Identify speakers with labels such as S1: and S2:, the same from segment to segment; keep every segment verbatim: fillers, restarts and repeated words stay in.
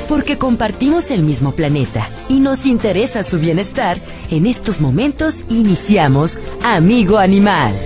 S1: Porque compartimos el mismo planeta y nos interesa su bienestar, en estos momentos iniciamos Amigo Animal.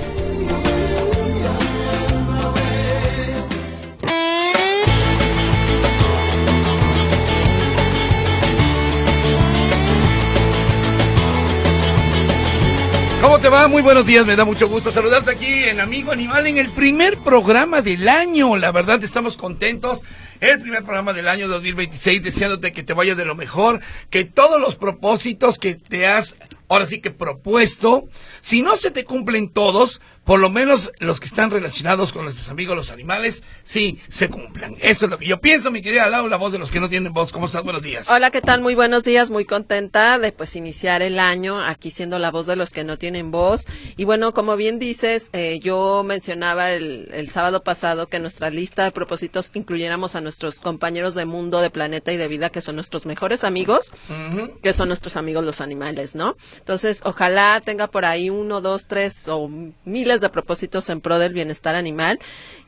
S2: ¿Cómo te va? Muy buenos días, me da mucho gusto saludarte aquí en Amigo Animal, en el primer programa del año. La verdad, estamos contentos. El primer programa del año dos mil veintiséis, deseándote que te vaya de lo mejor, que todos los propósitos que te has, ahora sí que propuesto, si no se te cumplen todos, por lo menos los que están relacionados con nuestros amigos los animales, sí se cumplan. Eso es lo que yo pienso, mi querida Lau, la voz de los que no tienen voz. ¿Cómo estás? Buenos días.
S3: Hola, ¿qué tal? Muy buenos días, muy contenta de pues iniciar el año aquí siendo la voz de los que no tienen voz. Y bueno, como bien dices, eh, yo mencionaba el, el sábado pasado que nuestra lista de propósitos incluyéramos a nuestros compañeros de mundo, de planeta y de vida, que son nuestros mejores amigos, uh-huh. que son nuestros amigos los animales, ¿no? Entonces, ojalá tenga por ahí uno, dos, tres o miles de propósitos en pro del bienestar animal.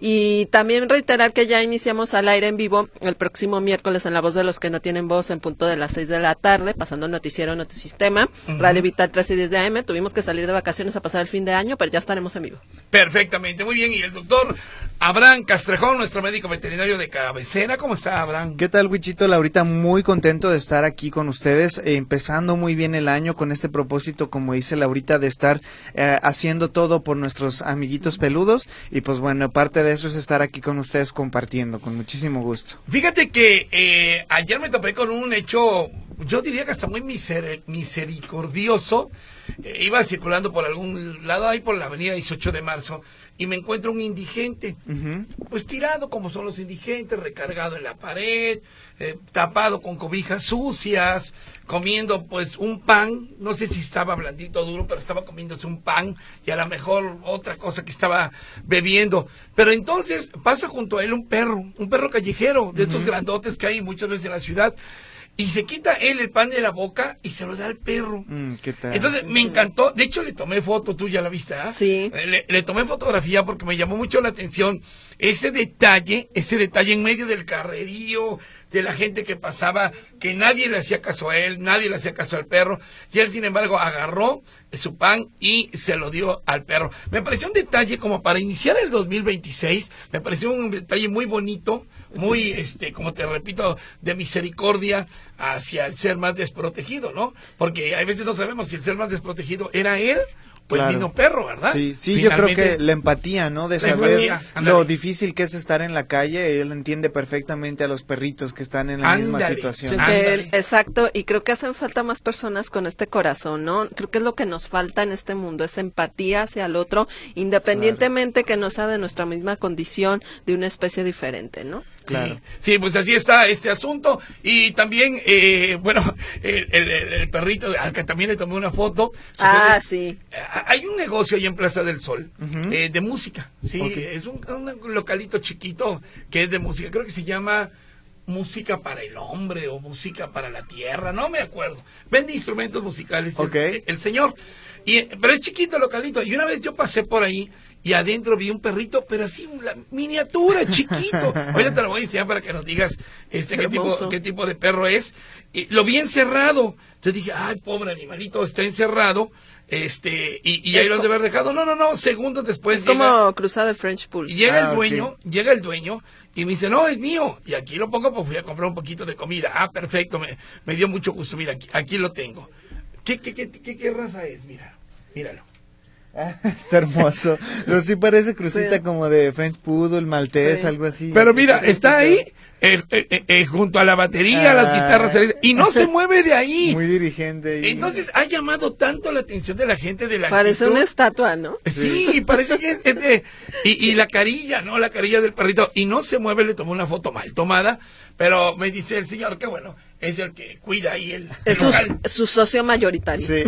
S3: Y también reiterar que ya iniciamos al aire en vivo el próximo miércoles en La Voz de los que no tienen voz en punto de las seis de la tarde, pasando Noticiero Notisistema, uh-huh. Radio Vital trece y diez de A M. Tuvimos que salir de vacaciones a pasar el fin de año, pero ya estaremos en vivo.
S2: Perfectamente, muy bien. Y el doctor Abraham Castrejón, nuestro médico veterinario de cabecera. ¿Cómo está, Abraham?
S4: ¿Qué tal, Wichito? Laurita, muy contento de estar aquí con ustedes, eh, empezando muy bien el año con este propósito, como dice Laurita, de estar eh, haciendo todo por nuestros amiguitos peludos. Y pues bueno, parte de eso es estar aquí con ustedes compartiendo, con muchísimo gusto.
S2: Fíjate que eh, ayer me topé con un hecho, yo diría que hasta muy miser- misericordioso. Eh, iba circulando por algún lado, ahí por la avenida dieciocho de marzo, y me encuentro un indigente, uh-huh. pues tirado como son los indigentes, recargado en la pared, eh, tapado con cobijas sucias, comiendo pues un pan, no sé si estaba blandito o duro, pero estaba comiéndose un pan y a lo mejor otra cosa que estaba bebiendo. Pero entonces pasa junto a él un perro, un perro callejero, de uh-huh. estos grandotes que hay muchas veces en la ciudad. Y se quita él el pan de la boca y se lo da al perro.
S4: Mm, ¿qué tal?
S2: Entonces me encantó. De hecho, le tomé foto, tú ya la viste, ¿ah?
S3: Sí.
S2: Le, le tomé fotografía porque me llamó mucho la atención ese detalle, ese detalle en medio del carrerío, de la gente que pasaba, que nadie le hacía caso a él, nadie le hacía caso al perro. Y él, sin embargo, agarró su pan y se lo dio al perro. Me pareció un detalle como para iniciar el dos mil veintiséis. Me pareció un detalle muy bonito, muy, este, como te repito, de misericordia hacia el ser más desprotegido, ¿no? Porque a veces no sabemos si el ser más desprotegido era él o el mismo perro, ¿verdad?
S4: Sí, sí, yo creo que la empatía, ¿no? De saber lo difícil que es estar en la calle, él entiende perfectamente a los perritos que están en la
S2: Ándale.
S4: misma situación.
S3: Sí, que él, exacto, y creo que hacen falta más personas con este corazón, ¿no? Creo que es lo que nos falta en este mundo, es empatía hacia el otro, independientemente claro. que no sea de nuestra misma condición, de una especie diferente, ¿no?
S4: Claro.
S2: Sí, sí, pues así está este asunto. Y también, eh, bueno, el, el, el perrito al que también le tomé una foto.
S3: Ah,
S2: sucede,
S3: sí.
S2: Hay un negocio ahí en Plaza del Sol uh-huh. eh, de música. Sí, okay. Es un, un localito chiquito que es de música. Creo que se llama Música para el Hombre o Música para la Tierra, no me acuerdo. Vende instrumentos musicales
S4: okay.
S2: el, el señor. Y, pero es chiquito el localito. Y una vez yo pasé por ahí y adentro vi un perrito, pero así, una miniatura, chiquito. Oye, te lo voy a enseñar para que nos digas este qué tipo, qué tipo de perro es. Y lo vi encerrado. Entonces dije, ay, pobre animalito, está encerrado. Este, y, y ahí lo han de haber dejado. No, no, no, segundos después.
S3: Es
S2: llega,
S3: como cruzada de French Pool.
S2: Y llega
S4: ah,
S2: el dueño,
S4: okay.
S2: llega el dueño y me dice, no, es mío. Y aquí lo pongo, pues fui a comprar un poquito de comida. Ah, perfecto, me, me dio mucho gusto. Mira, aquí, aquí lo tengo. ¿Qué, qué, qué, qué, qué raza es? Mira, míralo.
S4: Ah, está hermoso. Pero sí parece crucita sí. como de French Poodle, maltés, sí. algo así.
S2: Pero mira, está ahí eh, eh, eh, junto a la batería, ah, las guitarras, y no se mueve de ahí.
S4: Muy dirigente. Y...
S2: Entonces ha llamado tanto la atención de la gente de la
S3: Parece actitud. Una estatua, ¿no?
S2: Sí, sí. parece que es, es de... Y, y la carilla, ¿no? La carilla del perrito. Y no se mueve, le tomó una foto mal tomada, pero me dice el señor que bueno, es el que cuida ahí el...
S3: Es
S2: el
S3: su, su socio mayoritario.
S4: Sí.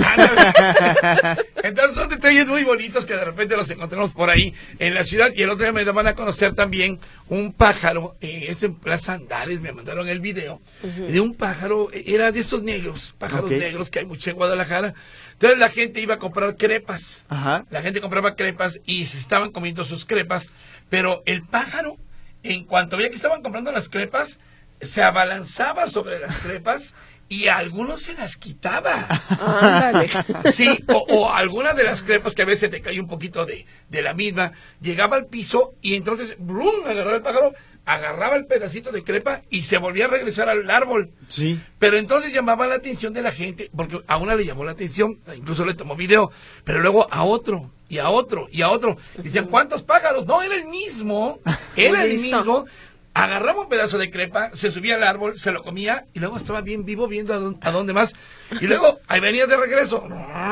S2: Entonces son detalles muy bonitos que de repente los encontramos por ahí en la ciudad. Y el otro día me van a conocer también un pájaro, eh, es en Plaza Andares, me mandaron el video, uh-huh. de un pájaro, era de estos negros, pájaros okay. negros que hay mucho en Guadalajara. Entonces la gente iba a comprar crepas,
S4: Ajá.
S2: la gente compraba crepas y se estaban comiendo sus crepas, pero el pájaro, en cuanto veía que estaban comprando las crepas, se abalanzaba sobre las crepas y a algunos se las quitaba.
S3: Ándale.
S2: Sí, o, o alguna de las crepas que a veces te cae un poquito de, de la misma, llegaba al piso y entonces, ¡brum!, agarraba el pájaro, agarraba el pedacito de crepa y se volvía a regresar al árbol.
S4: Sí.
S2: Pero entonces llamaba la atención de la gente, porque a una le llamó la atención, incluso le tomó video, pero luego a otro, y a otro, y a otro. Dicen, ¿cuántos pájaros? No, era el mismo, era el mismo. Agarraba un pedazo de crepa, se subía al árbol, se lo comía y luego estaba bien vivo viendo a dónde, a dónde más. Y luego, ahí venía de regreso.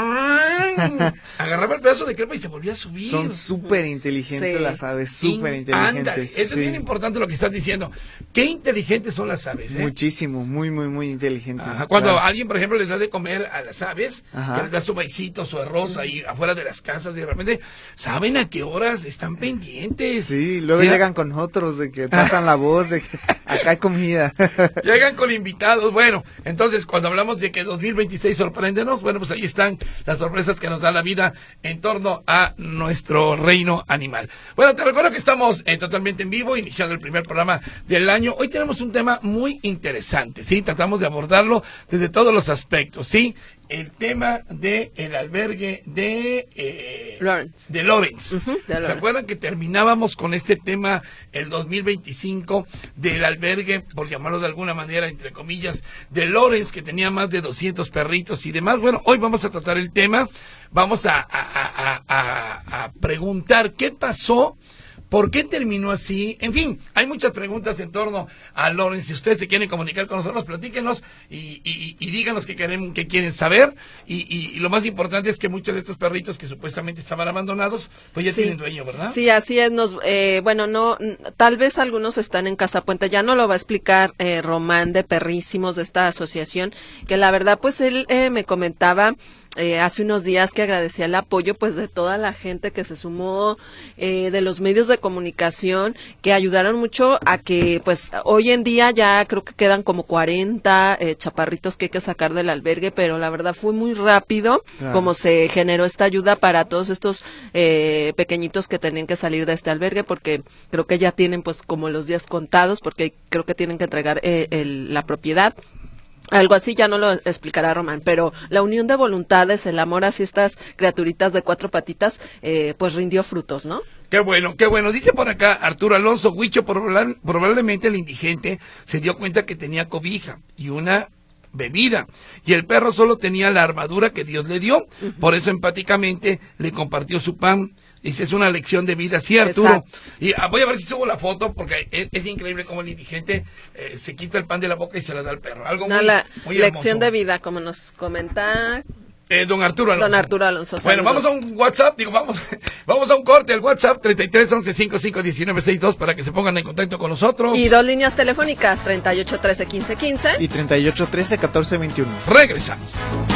S2: Agarraba el pedazo de crepa y se volvía a subir.
S4: Son súper inteligentes sí. las aves, súper inteligentes.
S2: Ándale, eso sí. Es bien importante lo que estás diciendo. Qué inteligentes son las aves, ¿eh?
S4: Muchísimo, muy, muy, muy inteligentes.
S2: Ajá, cuando claro. alguien, por ejemplo, les da de comer a las aves,
S4: Ajá.
S2: que les da su maicito, su arroz ahí afuera de las casas, y de repente saben a qué horas están pendientes.
S4: Sí, luego
S2: ¿sí?
S4: llegan con otros de que pasan la voz de que acá hay comida.
S2: Llegan con invitados. Bueno, entonces cuando hablamos de que dos mil veintiséis sorpréndenos, bueno, pues ahí están las sorpresas que nos da la vida en torno a nuestro reino animal. Bueno, te recuerdo que estamos eh, totalmente en vivo, iniciando el primer programa del año. Hoy tenemos un tema muy interesante, ¿sí? Tratamos de abordarlo desde todos los aspectos, ¿sí? El tema de el albergue de eh,
S3: Lawrence.
S2: de Lawrence.
S3: Uh-huh, de Lawrence.
S2: ¿Se acuerdan que terminábamos con este tema el dos mil veinticinco del albergue, por llamarlo de alguna manera, entre comillas, de Lawrence, que tenía más de doscientos perritos y demás? Bueno, hoy vamos a tratar el tema, vamos a, a, a, a, a preguntar qué pasó. ¿Por qué terminó así? En fin, hay muchas preguntas en torno a Lawrence. Si ustedes se quieren comunicar con nosotros, platíquenos y, y, y díganos qué quieren, qué quieren saber. Y, y, y lo más importante es que muchos de estos perritos que supuestamente estaban abandonados, pues ya sí. tienen dueño, ¿verdad?
S3: Sí, así es. Nos, eh, bueno, no, tal vez algunos están en Casa Puente. Ya no lo va a explicar eh, Román de Perrísimos, de esta asociación, que la verdad, pues él eh, me comentaba Eh, hace unos días que agradecía el apoyo pues de toda la gente que se sumó, eh, de los medios de comunicación que ayudaron mucho a que pues hoy en día ya creo que quedan como cuarenta eh, chaparritos que hay que sacar del albergue, pero la verdad fue muy rápido claro. como se generó esta ayuda para todos estos eh, pequeñitos que tenían que salir de este albergue, porque creo que ya tienen pues como los días contados, porque creo que tienen que entregar eh, el, la propiedad. Algo así, ya no lo explicará Román, pero la unión de voluntades, el amor hacia estas criaturitas de cuatro patitas, eh, pues rindió frutos, ¿no?
S2: Qué bueno, qué bueno. Dice por acá Arturo Alonso, Huicho, proba- probablemente el indigente se dio cuenta que tenía cobija y una bebida, y el perro solo tenía la armadura que Dios le dio, uh-huh. por eso empáticamente le compartió su pan. Dice, es una lección de vida, sí, Arturo. Exacto. Y ah, voy a ver si subo la foto, porque es, es increíble cómo el indigente eh, se quita el pan de la boca y se la da al perro. Algo
S3: no,
S2: muy,
S3: la
S2: muy
S3: lección
S2: hermoso.
S3: de vida, como nos comenta
S2: eh, don Arturo Alonso.
S3: Don Arturo Alonso.
S2: Bueno,
S3: saludos.
S2: vamos a un WhatsApp, digo, vamos, vamos a un corte, el WhatsApp treinta y tres once cincuenta y cinco diecinueve sesenta y dos para que se pongan en contacto con nosotros.
S3: Y dos líneas telefónicas, treinta y ocho trece quince quince
S4: y treinta y ocho trece catorce veintiuno.
S2: Regresamos.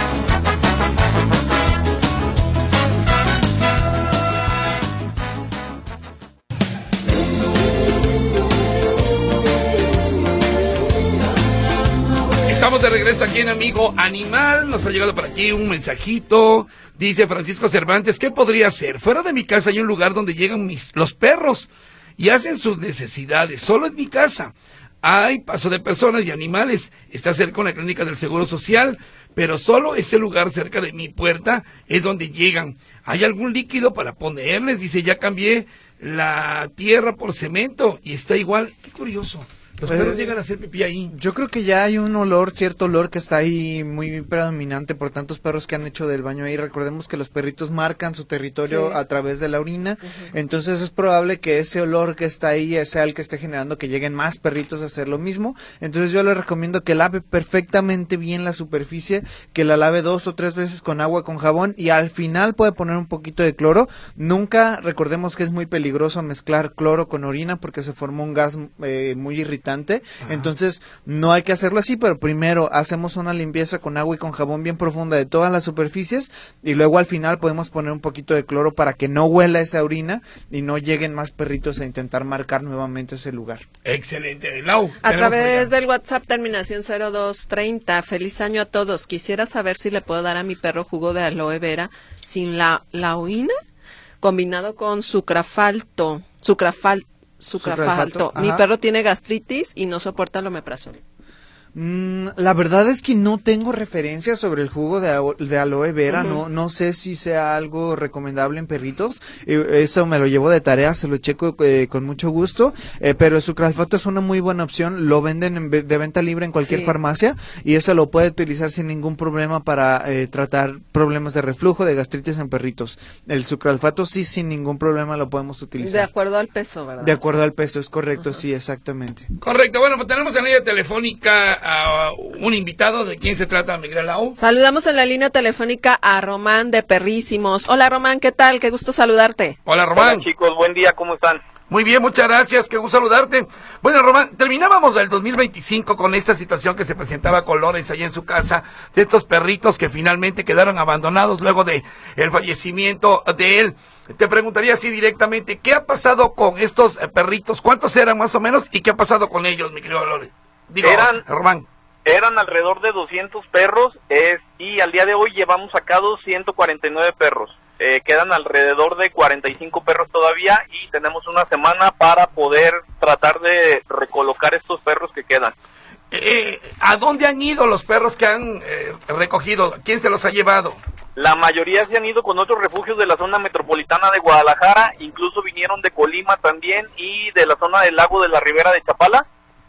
S2: Estamos de regreso aquí en Amigo Animal. Nos ha llegado por aquí un mensajito. Dice Francisco Cervantes, ¿qué podría hacer? Fuera de mi casa hay un lugar donde llegan mis, los perros y hacen sus necesidades. Solo en mi casa hay paso de personas y animales. Está cerca una clínica del Seguro Social, pero solo ese lugar cerca de mi puerta es donde llegan. ¿Hay algún líquido para ponerles? Dice, ya cambié la tierra por cemento y está igual. Qué curioso. Los
S4: Eh,
S2: perros llegan a hacer pipí ahí.
S4: Yo creo que ya hay un olor, cierto olor que está ahí muy predominante por tantos perros que han hecho del baño ahí. Recordemos que los perritos marcan su territorio
S3: Sí.
S4: a través de la orina,
S3: Uh-huh.
S4: entonces es probable que ese olor que está ahí sea el que esté generando que lleguen más perritos a hacer lo mismo. Entonces yo le recomiendo que lave perfectamente bien la superficie, que la lave dos o tres veces con agua con jabón y al final puede poner un poquito de cloro. Nunca, recordemos que es muy peligroso mezclar cloro con orina porque se forma un gas eh, muy irritante. Ajá. Entonces no hay que hacerlo así, pero primero hacemos una limpieza con agua y con jabón bien profunda de todas las superficies y luego al final podemos poner un poquito de cloro para que no huela esa orina y no lleguen más perritos a intentar marcar nuevamente ese lugar.
S2: Excelente. Lau,
S3: a través del WhatsApp terminación cero dos treinta, feliz año a todos. Quisiera saber si le puedo dar a mi perro jugo de aloe vera sin la laoína combinado con sucrafalto, sucrafal Sucralfato. Mi perro tiene gastritis y no soporta el omeprazol.
S4: Mm, la verdad es que no tengo referencias sobre el jugo de, de aloe vera, uh-huh. no no sé si sea algo recomendable en perritos, eh, eso me lo llevo de tarea, se lo checo eh, con mucho gusto, eh, pero el sucralfato es una muy buena opción, lo venden en, de venta libre en cualquier sí. farmacia y eso lo puede utilizar sin ningún problema para eh, tratar problemas de reflujo, de gastritis en perritos. El sucralfato sí, sin ningún problema lo podemos utilizar.
S3: De acuerdo al peso, ¿verdad?
S4: De acuerdo al peso, es correcto, uh-huh. sí, exactamente.
S2: Correcto, bueno, pues tenemos en línea telefónica a un invitado. ¿De quién se trata, Miguel Lau?
S3: Saludamos en la línea telefónica a Román de Perrísimos. Hola Román, ¿qué tal? Qué gusto saludarte.
S2: Hola Román.
S5: Hola chicos, buen día, ¿cómo están?
S2: Muy bien, muchas gracias, qué gusto saludarte. Bueno Román, terminábamos el dos mil veinticinco con esta situación que se presentaba con Lorenz allá en su casa, de estos perritos que finalmente quedaron abandonados luego de el fallecimiento de él. Te preguntaría así directamente, ¿qué ha pasado con estos perritos? ¿Cuántos eran más o menos? ¿Y qué ha pasado con ellos, mi querido Lorenz? Digo,
S5: eran,
S2: Román.
S5: Eran alrededor de doscientos perros es, y al día de hoy llevamos sacados ciento cuarenta y nueve perros. Eh, quedan alrededor de cuarenta y cinco perros todavía y tenemos una semana para poder tratar de recolocar estos perros que quedan.
S2: Eh, ¿A dónde han ido los perros que han eh, recogido? ¿Quién se los ha llevado?
S5: La mayoría se han ido con otros refugios de la zona metropolitana de Guadalajara, incluso vinieron de Colima también y de la zona del lago de la Ribera de Chapala.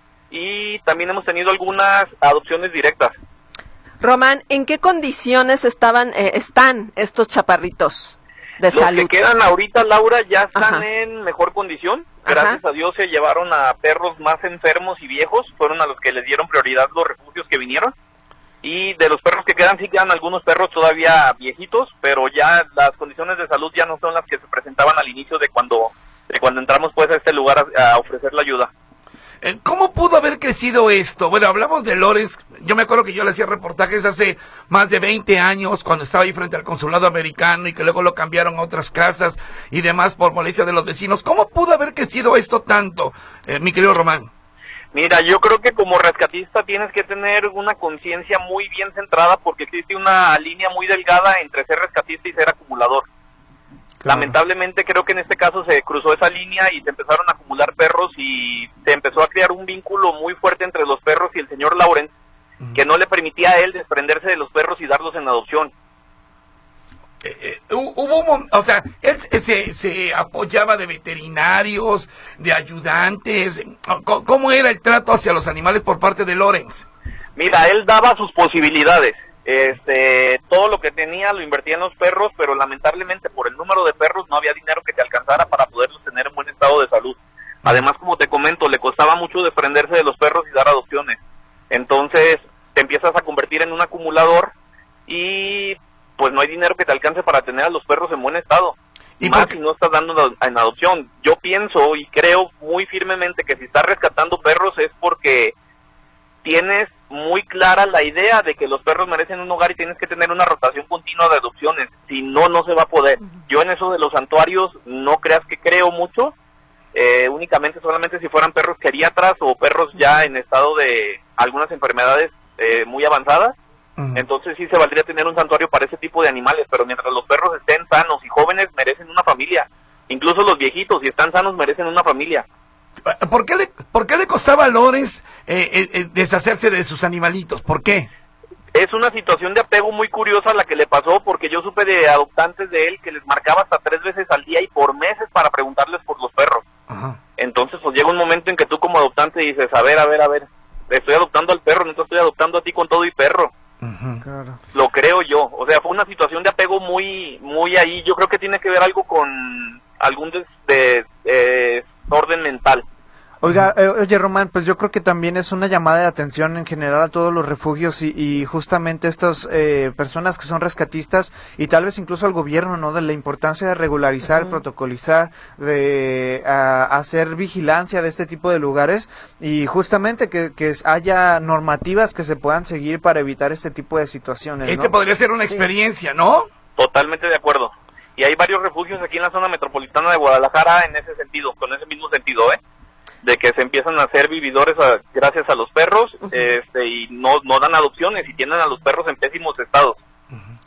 S5: Y también hemos tenido algunas adopciones directas.
S3: Román, ¿en qué condiciones estaban eh, están estos chaparritos de
S5: Los
S3: salud?
S5: Los que quedan ahorita, Laura, ya están
S3: Ajá.
S5: en mejor condición. Gracias Ajá. a Dios se llevaron a perros más enfermos y viejos. Fueron a los que les dieron prioridad los refugios que vinieron. Y de los perros que quedan, sí quedan algunos perros todavía viejitos, pero ya las condiciones de salud ya no son las que se presentaban al inicio de cuando, de cuando entramos pues a este lugar a, a ofrecer la ayuda.
S2: ¿Cómo pudo haber crecido esto? Bueno, hablamos de Lorenz. Yo me acuerdo que yo le hacía reportajes hace más de veinte años cuando estaba ahí frente al consulado americano y que luego lo cambiaron a otras casas y demás por molestia de los vecinos. ¿Cómo pudo haber crecido esto tanto, eh, mi querido Román?
S5: Mira, yo creo que como rescatista tienes que tener una conciencia muy bien centrada porque existe una línea muy delgada entre ser rescatista y ser acumulador. Claro. Lamentablemente creo que en este caso se cruzó esa línea y se empezaron a acumular perros y se empezó a crear un vínculo muy fuerte entre los perros y el señor Lorenz, uh-huh. que no le permitía a él desprenderse de los perros y darlos en adopción.
S2: Eh, eh, hubo, o sea, él se, se apoyaba de veterinarios, de ayudantes. ¿Cómo era el trato hacia los animales por parte de Lorenz?
S5: Mira, él daba sus posibilidades. Este, todo lo que tenía lo invertía en los perros, pero lamentablemente por el número de perros no había dinero que te alcanzara para poderlos tener en buen estado de salud. Además, como te comento, le costaba mucho desprenderse de los perros y dar adopciones. Entonces, te empiezas a convertir en un acumulador y pues no hay dinero que te alcance para tener a los perros en buen estado. Y más si no estás dando en adopción. Yo pienso y creo muy firmemente que si estás rescatando perros es porque tienes muy clara la idea de que los perros merecen un hogar y tienes que tener una rotación continua de adopciones, si no, no se va a poder. Yo en eso de los santuarios no creas que creo mucho, eh, únicamente solamente si fueran perros geriatras o perros ya en estado de algunas enfermedades eh, muy avanzadas, uh-huh. entonces sí se valdría tener un santuario para ese tipo de animales, pero mientras los perros estén sanos y jóvenes merecen una familia, incluso los viejitos si están sanos merecen una familia.
S2: ¿Por qué le, por qué le costaba a Lorenz eh, eh, deshacerse de sus animalitos? ¿Por qué?
S5: Es una situación de apego muy curiosa la que le pasó, porque yo supe de adoptantes de él que les marcaba hasta tres veces al día y por meses para preguntarles por los perros. Ajá. Entonces pues llega un momento en que tú como adoptante dices, a ver, a ver, a ver, estoy adoptando al perro, no te estoy adoptando a ti con todo y perro.
S2: Uh-huh. Claro.
S5: Lo creo yo, o sea, fue una situación de apego muy, muy ahí. Yo creo que tiene que ver algo con algún des, de, eh, orden mental.
S4: Oiga, eh, oye Román, pues yo creo que también es una llamada de atención en general a todos los refugios y, y justamente estas eh, personas que son rescatistas y tal vez incluso al gobierno, ¿no? De la importancia de regularizar, uh-huh. protocolizar, de a, hacer vigilancia de este tipo de lugares y justamente que, que haya normativas que se puedan seguir para evitar este tipo de situaciones, ¿no?
S2: Este podría ser una experiencia, ¿no?
S5: Totalmente de acuerdo. Y hay varios refugios aquí en la zona metropolitana de Guadalajara en ese sentido, con ese mismo sentido, ¿eh? De que se empiezan a hacer vividores a, gracias a los perros, uh-huh. este, y no, no dan adopciones y tienen a los perros en pésimos estados.
S2: Uh-huh.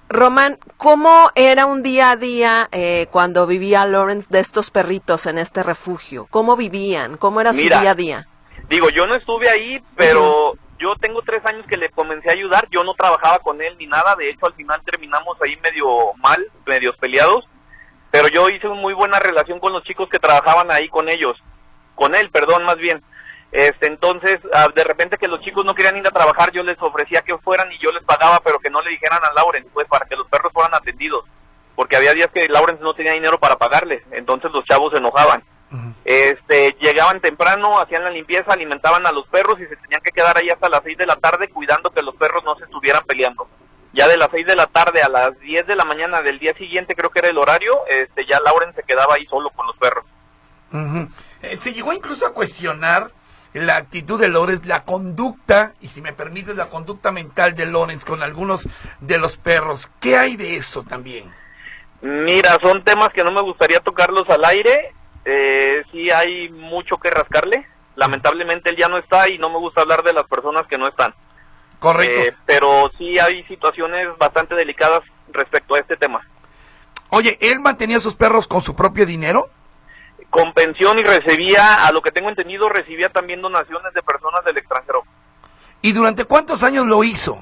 S3: Román, ¿cómo era un día a día eh, cuando vivía Lawrence de estos perritos en este refugio? ¿Cómo vivían? ¿Cómo era
S5: Mira,
S3: su día a día?
S5: Digo, yo no estuve ahí, pero
S3: Uh-huh.
S5: yo tengo tres años que le comencé a ayudar. Yo no trabajaba con él ni nada. De hecho, al final terminamos ahí medio mal, medios peleados. Pero yo hice una muy buena relación con los chicos que trabajaban ahí con ellos. Con él, perdón, más bien. Este, entonces, ah, de repente que los chicos no querían ir a trabajar, yo les ofrecía que fueran y yo les pagaba, pero que no le dijeran a Lawrence, pues, para que los perros fueran atendidos. Porque había días que Lawrence no tenía dinero para pagarles, entonces los chavos se enojaban. Uh-huh. Este, llegaban temprano, hacían la limpieza, alimentaban a los perros y se tenían que quedar ahí hasta las seis de la tarde cuidando que los perros no se estuvieran peleando. Ya de las seis de la tarde a las diez de la mañana del día siguiente, creo que era el horario, este, ya Lawrence se quedaba ahí solo con los perros.
S2: Uh-huh. Eh, se llegó incluso a cuestionar la actitud de Lawrence, la conducta, y si me permites, la conducta mental de Lawrence con algunos de los perros. ¿Qué hay de eso también?
S5: Mira, son temas que no me gustaría tocarlos al aire. Eh, sí hay mucho que rascarle. Lamentablemente él ya no está y no me gusta hablar de las personas que no están.
S2: Correcto.
S5: Eh, pero sí hay situaciones bastante delicadas respecto a este tema.
S2: Oye, ¿él mantenía a sus perros con su propio dinero?
S5: Con pensión y recibía, a lo que tengo entendido, recibía también donaciones de personas del extranjero.
S2: ¿Y durante cuántos años lo hizo?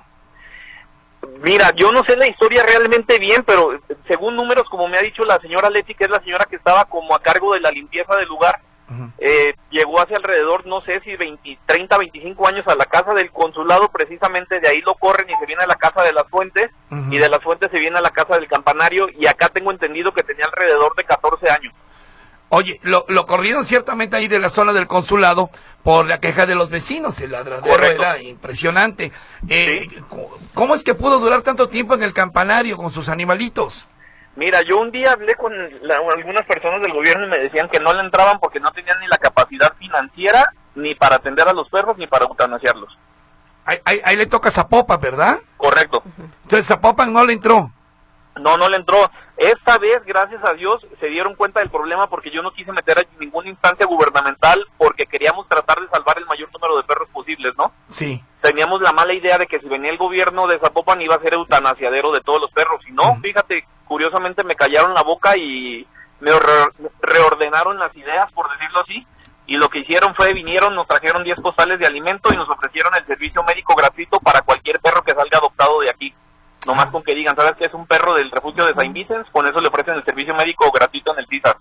S5: Mira, yo no sé la historia realmente bien, pero según números, como me ha dicho la señora Leti, que es la señora que estaba como a cargo de la limpieza del lugar, uh-huh. eh, llegó hace alrededor, no sé si veinte, treinta, veinticinco años a la casa del consulado, precisamente de ahí lo corren y se viene a la casa de las Fuentes, uh-huh. y de las Fuentes se viene a la casa del campanario, y acá tengo entendido que tenía alrededor de catorce años.
S2: Oye, lo, lo corrieron ciertamente ahí de la zona del consulado por la queja de los vecinos, el ladradero Correcto. Era impresionante. Eh, sí. ¿Cómo es que pudo durar tanto tiempo en el campanario con sus animalitos?
S5: Mira, yo un día hablé con la, algunas personas del gobierno y me decían que no le entraban porque no tenían ni la capacidad financiera ni para atender a los perros ni para eutanasiarlos.
S2: Ahí, ahí, ahí le toca Zapopan, ¿verdad?
S5: Correcto.
S2: Entonces Zapopan no le entró.
S5: No, no le entró. Esta vez, gracias a Dios, se dieron cuenta del problema porque yo no quise meter a ninguna instancia gubernamental porque queríamos tratar de salvar el mayor número de perros posibles, ¿no?
S2: Sí.
S5: Teníamos la mala idea de que si venía el gobierno de Zapopan iba a ser eutanasiadero de todos los perros. Y no, uh-huh. fíjate, curiosamente me callaron la boca y me re- reordenaron las ideas, por decirlo así. Y lo que hicieron fue, vinieron, nos trajeron diez costales de alimento y nos ofrecieron el servicio médico gratuito para cualquier perro que salga adoptado de aquí. Nomás con que digan, ¿sabes qué es un perro del refugio de Saint Vincent? Con eso le ofrecen el servicio médico gratuito en el César.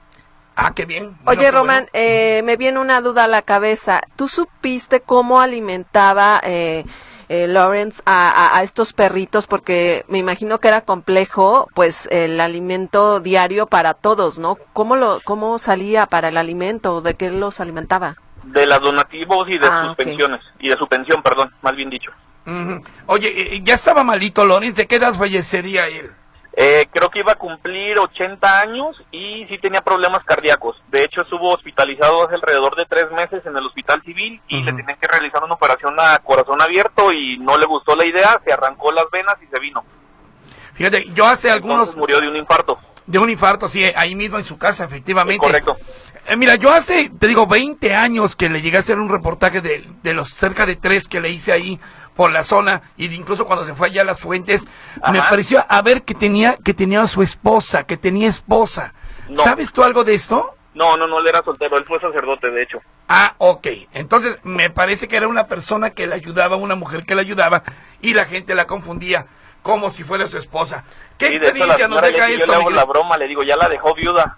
S2: Ah, qué bien.
S3: Oye,
S2: bueno,
S3: Román,
S2: bueno.
S3: eh, me viene una duda a la cabeza. ¿Tú supiste cómo alimentaba eh, eh, Lawrence a, a, a estos perritos? Porque me imagino que era complejo, pues, el alimento diario para todos, ¿no? ¿Cómo lo, cómo salía para el alimento? ¿De qué los alimentaba?
S5: De los donativos y de
S3: ah,
S5: sus
S3: okay.
S5: pensiones. Y de su pensión, perdón, más bien dicho.
S2: Uh-huh. Oye, ya estaba malito Lawrence, ¿de qué edad fallecería él?
S5: Eh, creo que iba a cumplir ochenta años y sí tenía problemas cardíacos. De hecho, estuvo hospitalizado hace alrededor de tres meses en el hospital civil y uh-huh. le tenían que realizar una operación a corazón abierto y no le gustó la idea, se arrancó las venas y se vino.
S2: Fíjate, yo hace algunos...
S5: Entonces murió de un infarto.
S2: De un infarto, sí, ahí mismo en su casa, efectivamente.
S5: Sí, correcto.
S2: Eh, mira, yo hace, te digo, veinte años que le llegué a hacer un reportaje de, de los cerca de tres que le hice ahí por la zona, y de incluso cuando se fue allá a Las Fuentes, Ajá. me pareció a ver que tenía que tenía a su esposa, que tenía esposa. No. ¿Sabes tú algo de esto?
S5: No, no, no, él era soltero, él fue sacerdote, de hecho.
S2: Ah, ok. Entonces, me parece que era una persona que le ayudaba, una mujer que le ayudaba, y la gente la confundía como si fuera su esposa. ¿Qué
S5: sí,
S2: experiencia nos deja eso?
S5: Yo le hago la broma, le digo, ya la dejó viuda.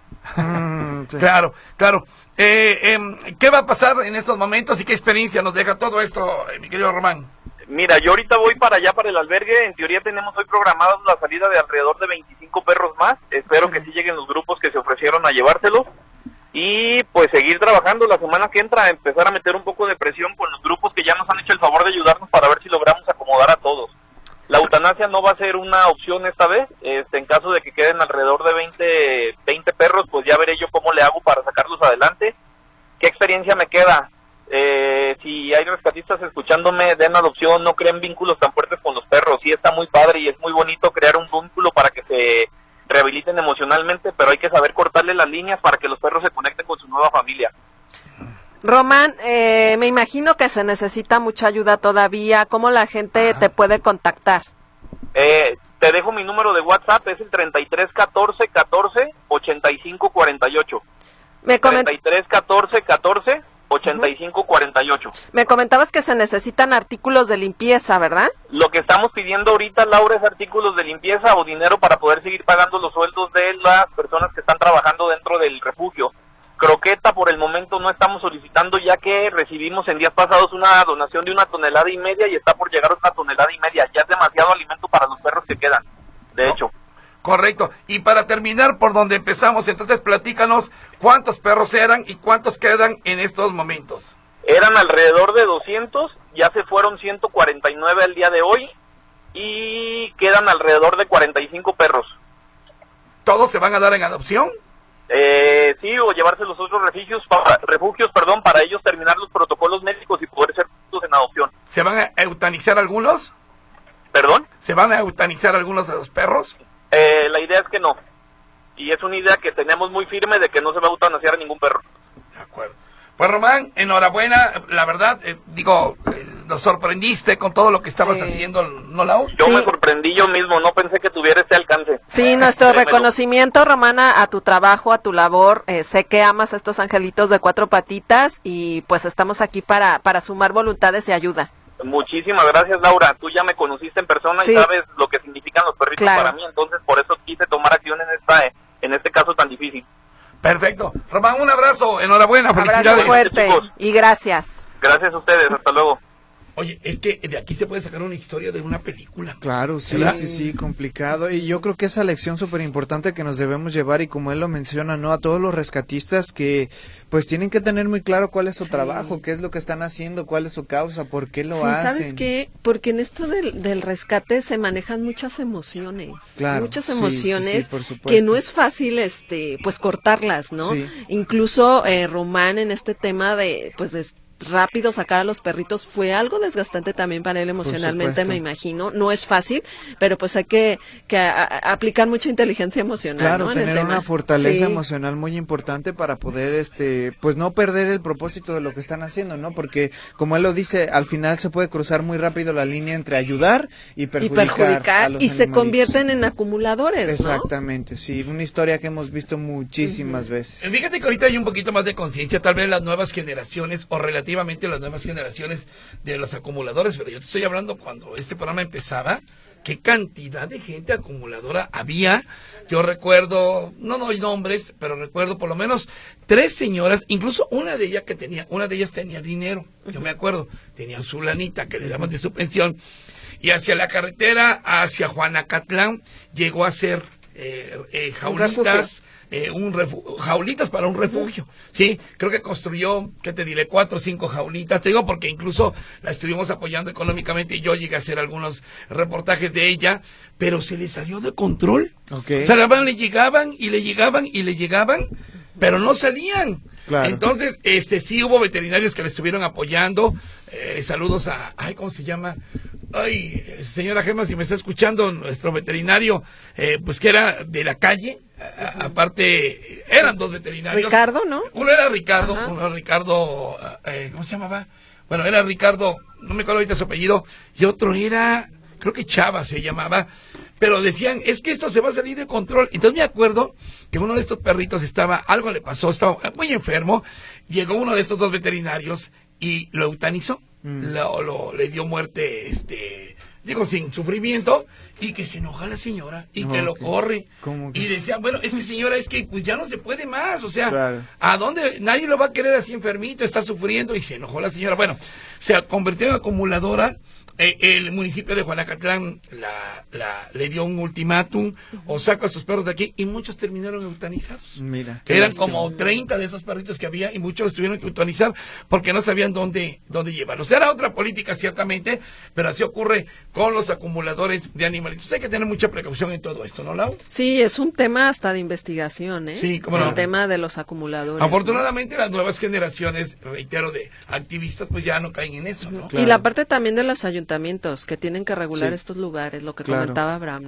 S2: Mm, sí. Claro, claro. Eh, eh, ¿Qué va a pasar en estos momentos y qué experiencia nos deja todo esto, eh, mi querido Román?
S5: Mira, yo ahorita voy para allá, para el albergue. En teoría tenemos hoy programados la salida de alrededor de veinticinco perros más. Espero sí. que sí lleguen los grupos que se ofrecieron a llevárselos. Y pues seguir trabajando la semana que entra, empezar a meter un poco de presión con los grupos que ya nos han hecho el favor de ayudarnos para ver si logramos acomodar a todos. La eutanasia no va a ser una opción esta vez. Este, en caso de que queden alrededor de veinte, veinte perros, pues ya veré yo cómo le hago para sacarlos adelante. ¿Qué experiencia me queda? Eh, si hay rescatistas escuchándome, den adopción, no creen vínculos tan fuertes con los perros. Sí está muy padre y es muy bonito crear un vínculo para que se rehabiliten emocionalmente, pero hay que saber cortarle las líneas para que los perros se conecten con su nueva familia.
S3: Román, eh, me imagino que se necesita mucha ayuda todavía. ¿Cómo la gente Ajá. te puede contactar?
S5: Eh, Te dejo mi número de WhatsApp, es el treinta y tres catorce catorce ochenta y cinco cuarenta y ocho.
S3: Me coment...
S5: treinta y tres catorce catorce ochenta y cinco cuarenta y ocho.
S3: Me comentabas que se necesitan artículos de limpieza, ¿verdad?
S5: Lo que estamos pidiendo ahorita, Laura, es artículos de limpieza o dinero para poder seguir pagando los sueldos de las personas que están trabajando dentro del refugio. Croqueta por el momento no estamos solicitando, ya que recibimos en días pasados una donación de una tonelada y media y está por llegar a una tonelada y media. Ya es demasiado alimento para los perros que quedan, de hecho.
S2: Correcto. Y para terminar por donde empezamos, entonces platícanos cuántos perros eran y cuántos quedan en estos momentos.
S5: Eran alrededor de doscientos, ya se fueron ciento cuarenta y nueve al día de hoy y quedan alrededor de cuarenta y cinco perros.
S2: ¿Todos se van a dar en adopción?
S5: Eh, sí, o llevarse los otros refugios para, refugios, perdón, para ellos terminar los protocolos médicos y poder ser puestos en adopción.
S2: ¿Se van a eutanizar algunos?
S5: ¿Perdón?
S2: ¿Se van a eutanizar algunos de los perros?
S5: Eh, la idea es que no. Y es una idea que tenemos muy firme de que no se va a eutanasiar a ningún perro.
S2: De acuerdo. Pues Román, enhorabuena, la verdad, eh, digo, eh, nos sorprendiste con todo lo que estabas sí. haciendo, ¿no, Lau?
S5: Yo
S3: sí.
S5: me sorprendí yo mismo, no pensé que tuviera este alcance.
S3: Sí, nuestro
S5: Créemelo.
S3: reconocimiento, Romana, a tu trabajo, a tu labor. Eh, sé que amas a estos angelitos de cuatro patitas y pues estamos aquí para, para sumar voluntades y ayuda.
S5: Muchísimas gracias, Laura. Tú ya me conociste en persona
S3: sí.
S5: y sabes lo que significan los perritos
S3: claro.
S5: para mí, entonces por eso quise tomar acción en esta, en este caso tan difícil.
S2: Perfecto. Román, un abrazo, enhorabuena,
S3: abrazo
S2: felicidades.
S3: fuerte
S5: chicos.
S3: Y gracias.
S5: Gracias a ustedes, hasta luego.
S2: Oye, es que de aquí se puede sacar una historia de una película.
S4: Claro, sí,
S2: ¿verdad?
S4: sí, sí, complicado. Y yo creo que esa lección súper importante que nos debemos llevar, y como él lo menciona, ¿no? A todos los rescatistas que pues tienen que tener muy claro cuál es su sí. trabajo, qué es lo que están haciendo, cuál es su causa, por qué lo
S3: sí,
S4: hacen.
S3: ¿sabes qué? Porque en esto del, del rescate se manejan muchas emociones.
S4: Claro,
S3: muchas
S4: sí,
S3: emociones
S4: sí, sí, por supuesto.
S3: que no es fácil este pues cortarlas, ¿no?
S4: Sí.
S3: Incluso eh, Román en este tema de pues de rápido sacar a los perritos fue algo desgastante también para él emocionalmente, me imagino. No es fácil, pero pues hay que, que a, a aplicar mucha inteligencia emocional.
S4: Claro,
S3: ¿no?
S4: tener una fortaleza
S3: sí.
S4: emocional muy importante para poder, este, pues no perder el propósito de lo que están haciendo, ¿no? Porque como él lo dice, al final se puede cruzar muy rápido la línea entre ayudar y perjudicar,
S3: y, perjudicar,
S4: a los
S3: y se
S4: animalitos.
S3: convierten en acumuladores,
S4: Exactamente, ¿no? Sí, una historia que hemos visto muchísimas
S3: uh-huh.
S4: veces.
S2: Fíjate que ahorita hay un poquito más de conciencia, tal vez las nuevas generaciones o relativamente las nuevas generaciones de los acumuladores, pero yo te estoy hablando cuando este programa empezaba, qué cantidad de gente acumuladora había. Yo recuerdo, no doy nombres, pero recuerdo por lo menos tres señoras, incluso una de ellas que tenía, una de ellas tenía dinero, yo me acuerdo, tenía su lanita que le daban de su pensión, y hacia la carretera, hacia Juanacatlán, llegó a hacer eh, eh, jaulitas, Eh, un refu- jaulitas para un refugio, sí, creo que construyó, ¿qué te diré? Cuatro o cinco jaulitas, te digo porque incluso la estuvimos apoyando económicamente y yo llegué a hacer algunos reportajes de ella, pero se le salió de control,
S4: okay.
S2: o sea, le llegaban y le llegaban y le llegaban, pero no salían. Claro. Entonces, este sí hubo veterinarios que le estuvieron apoyando, eh, saludos a, ay, ¿cómo se llama? Ay, señora Gema, si me está escuchando, nuestro veterinario, eh, pues que era de la calle, a, aparte, eran dos veterinarios.
S3: Ricardo, ¿no?
S2: Uno era Ricardo,
S3: Ajá.
S2: uno era Ricardo, eh, ¿cómo se llamaba? Bueno, era Ricardo, no me acuerdo ahorita su apellido, y otro era, creo que Chava se llamaba, pero decían, es que esto se va a salir de control. Entonces me acuerdo que uno de estos perritos estaba, algo le pasó, estaba muy enfermo, llegó uno de estos dos veterinarios y lo eutanizó. Mm. Lo, lo, le dio muerte, este, digo, sin sufrimiento, y que se enoja la señora, y no, que lo okay. corre, que... y decía, bueno, es que señora, es que pues ya no se puede más, o sea, claro. ¿a dónde? Nadie lo va a querer así enfermito, está sufriendo, y se enojó la señora. Bueno, se convirtió en acumuladora. Eh, el municipio de Juanacatlán la, la, le dio un ultimátum, uh-huh. o saca a sus perros de aquí, y muchos terminaron eutanizados.
S4: Mira,
S2: eran lástima. Como treinta de esos perritos que había, y muchos los tuvieron que eutanizar porque no sabían dónde, dónde llevarlos. Era otra política, ciertamente, pero así ocurre con los acumuladores de animalitos. Hay que tener mucha precaución en todo esto, ¿no, Lau?
S3: Sí, es un tema hasta de investigación, ¿eh?
S2: Sí, cómo no.
S3: El tema de los acumuladores.
S2: Afortunadamente, ¿no? Las nuevas generaciones, reitero, de activistas, pues ya no caen en eso, ¿no?
S3: Claro. Y la parte también de los ayuntamientos que tienen que regular
S4: sí.
S3: estos lugares, lo que
S4: claro.
S3: comentaba Abraham, ¿no?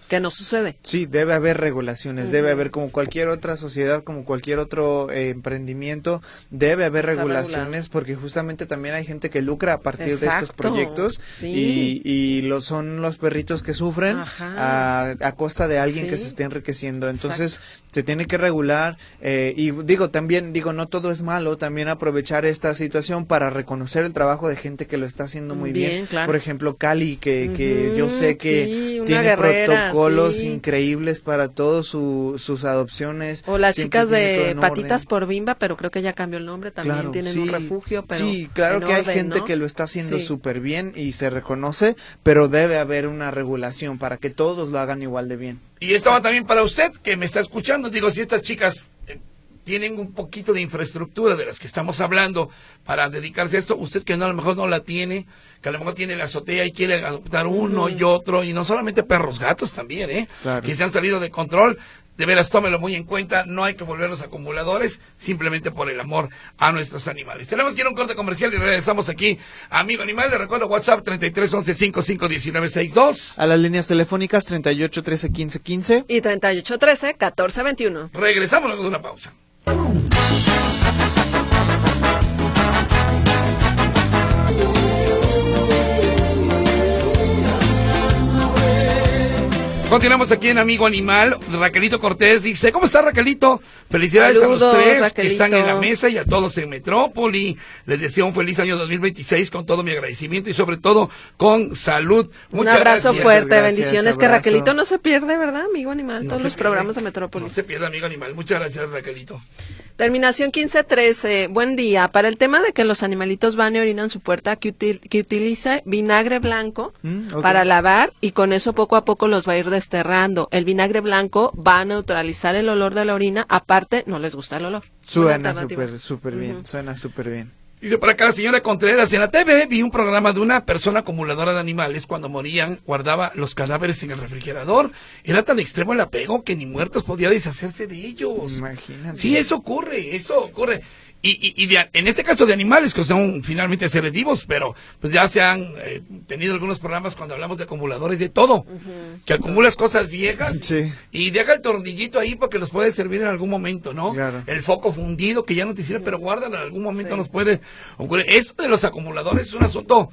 S3: que no sucede.
S4: Sí, debe haber regulaciones, uh-huh. debe haber, como cualquier otra sociedad, como cualquier otro eh, emprendimiento, debe haber Está regulaciones regulado. Porque justamente también hay gente que lucra a partir Exacto. de estos proyectos sí. y, y lo son los perritos que sufren a, a costa de alguien sí. que se esté enriqueciendo. Entonces Exacto. se tiene que regular eh, y digo también, digo no todo es malo, también aprovechar esta situación para reconocer el trabajo de gente que lo está haciendo muy bien. bien. Claro. Por ejemplo, Cali, que, que uh-huh. yo sé que sí, tiene guerrera, protocolos sí. increíbles para todos su, sus adopciones.
S3: O las chicas de Patitas por Bimba, pero creo que ya cambió el nombre, también claro, tienen sí, un refugio, pero
S4: sí, claro que orden, hay gente ¿no? que lo está haciendo súper sí. bien y se reconoce, pero debe haber una regulación para que todos lo hagan igual de bien.
S2: Y esto va también para usted que me está escuchando, digo, si estas chicas eh, tienen un poquito de infraestructura de las que estamos hablando para dedicarse a esto, usted que no a lo mejor no la tiene, que a lo mejor tiene la azotea y quiere adoptar uno uh-huh. y otro, y no solamente perros, gatos también, ¿eh? Claro. Que se han salido de control. De veras, tómelo muy en cuenta, no hay que volvernos acumuladores, simplemente por el amor a nuestros animales. Tenemos que ir a un corte comercial y regresamos aquí a Amigo Animal. Le recuerdo WhatsApp treinta y tres once cincuenta y cinco diecinueve sesenta y dos.
S4: A las líneas telefónicas treinta y ocho trece quince quince.
S3: Y treinta y ocho trece catorce veintiuno.
S2: Regresamos luego de una pausa. Continuamos aquí en Amigo Animal. Raquelito Cortés dice, ¿cómo está Raquelito? Felicidades
S3: Saludos,
S2: a los tres
S3: Raquelito.
S2: que están en la mesa y a todos en Metrópoli. Les deseo un feliz año dos mil veintiséis con todo mi agradecimiento y sobre todo con salud.
S3: Muchas un abrazo gracias. fuerte, gracias, bendiciones. Abrazo. Que Raquelito no se pierde, ¿verdad, Amigo Animal? No Todos los pierde, programas de Metrópoli.
S2: No se pierde, Amigo Animal. Muchas gracias, Raquelito.
S3: Terminación quince trece. Buen día. Para el tema de que los animalitos van y orinan su puerta, que, util, que utilice vinagre blanco mm, okay. para lavar y con eso poco a poco los va a ir desterrando. El vinagre blanco va a neutralizar el olor de la orina, aparte no les gusta el olor.
S4: Suena súper súper bien, uh-huh. suena súper bien.
S2: Dice por acá la señora Contreras, en la T V vi un programa de una persona acumuladora de animales, cuando morían guardaba los cadáveres en el refrigerador, era tan extremo el apego que ni muertos podía deshacerse de ellos.
S4: Imagínate.
S2: Sí, eso ocurre, eso ocurre. Y, y, y de, en este caso de animales, que son finalmente seres vivos, pero pues ya se han eh, tenido algunos programas cuando hablamos de acumuladores de todo, uh-huh. que acumulas cosas viejas sí. y deja el tornillito ahí porque los puede servir en algún momento, ¿no?
S4: Claro.
S2: El foco fundido que ya no te sirve, pero guárdalo, en algún momento sí. nos puede ocurrir. Esto de los acumuladores es un asunto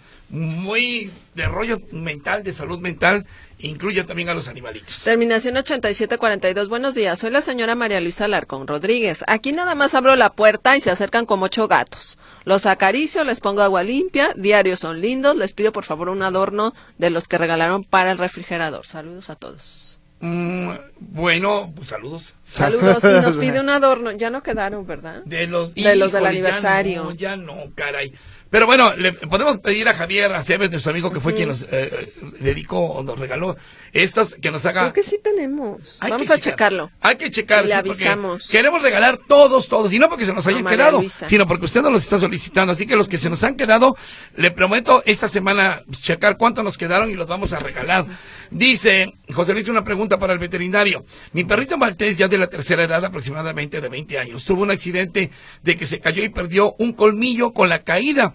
S2: muy de rollo mental, de salud mental, incluye también a los animalitos.
S3: Terminación ochenta y siete cuarenta y dos. Buenos días, soy la señora María Luisa Alarcón Rodríguez. Aquí nada más abro la puerta y se acercan como ocho gatos. Los acaricio, les pongo agua limpia, diarios son lindos, les pido por favor un adorno de los que regalaron para el refrigerador. Saludos a todos.
S2: Mm, bueno, pues saludos.
S3: Saludos, y nos pide un adorno, ya no quedaron, ¿verdad?
S2: De los,
S3: de los del
S2: híjole,
S3: aniversario.
S2: Ya no, ya no, caray. Pero bueno, le podemos pedir a Javier Aceves, nuestro amigo que fue uh-huh. quien nos eh, dedicó o nos regaló estos, que nos haga...
S3: Creo que sí tenemos. Hay Vamos a checar. checarlo.
S2: Hay que checar.
S3: Y le
S2: sí,
S3: avisamos.
S2: Queremos regalar todos, todos. Y no porque se nos hayan
S3: no,
S2: quedado,
S3: Luisa.
S2: sino porque usted nos los está solicitando. Así que los que se nos han quedado, le prometo esta semana checar cuántos nos quedaron y los vamos a regalar. Dice José Luis, una pregunta para el veterinario. Mi perrito maltés, ya de la tercera edad, aproximadamente de veinte años, tuvo un accidente de que se cayó y perdió un colmillo con la caída.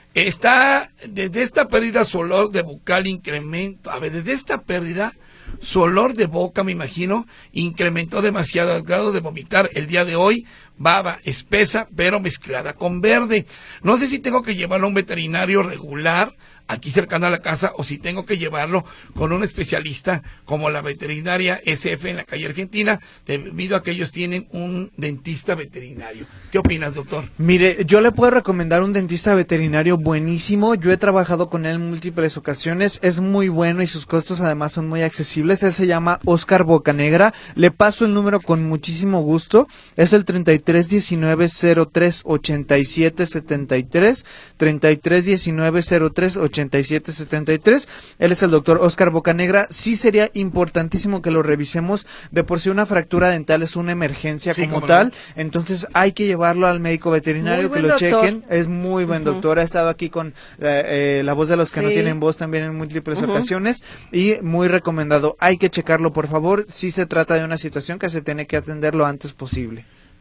S2: Está, desde esta pérdida su olor de bucal incremento, a ver, desde esta pérdida su olor de boca, me imagino, incrementó demasiado al grado de vomitar el día de hoy, baba espesa pero mezclada con verde. No sé si tengo que llevarlo a un veterinario regular aquí cercano a la casa o si tengo que llevarlo con un especialista como la veterinaria S F en la calle Argentina, debido a que ellos tienen un dentista veterinario. ¿Qué opinas, doctor?
S4: Mire, yo le puedo recomendar un dentista veterinario buenísimo. Yo he trabajado con él en múltiples ocasiones. Es muy bueno y sus costos además son muy accesibles. Él se llama Oscar Bocanegra. Le paso el número con muchísimo gusto. Es el treinta y tres diecinueve cero tres ochenta y siete setenta y tres, treinta y tres diecinueve cero tres ochenta y siete setenta y tres. Él es el doctor Oscar Bocanegra. Sí sería importantísimo que lo revisemos. De por sí una fractura dental es una emergencia sí, como tal. No. Entonces hay que llevarlo al médico veterinario que lo doctor. chequen. Es muy buen uh-huh. doctor. Ha estado aquí con eh, eh, la voz de los que sí. no tienen voz también en múltiples uh-huh. ocasiones y muy recomendado. Hay que checarlo, por favor. Si sí se trata de una situación que se tiene que atender lo antes posible.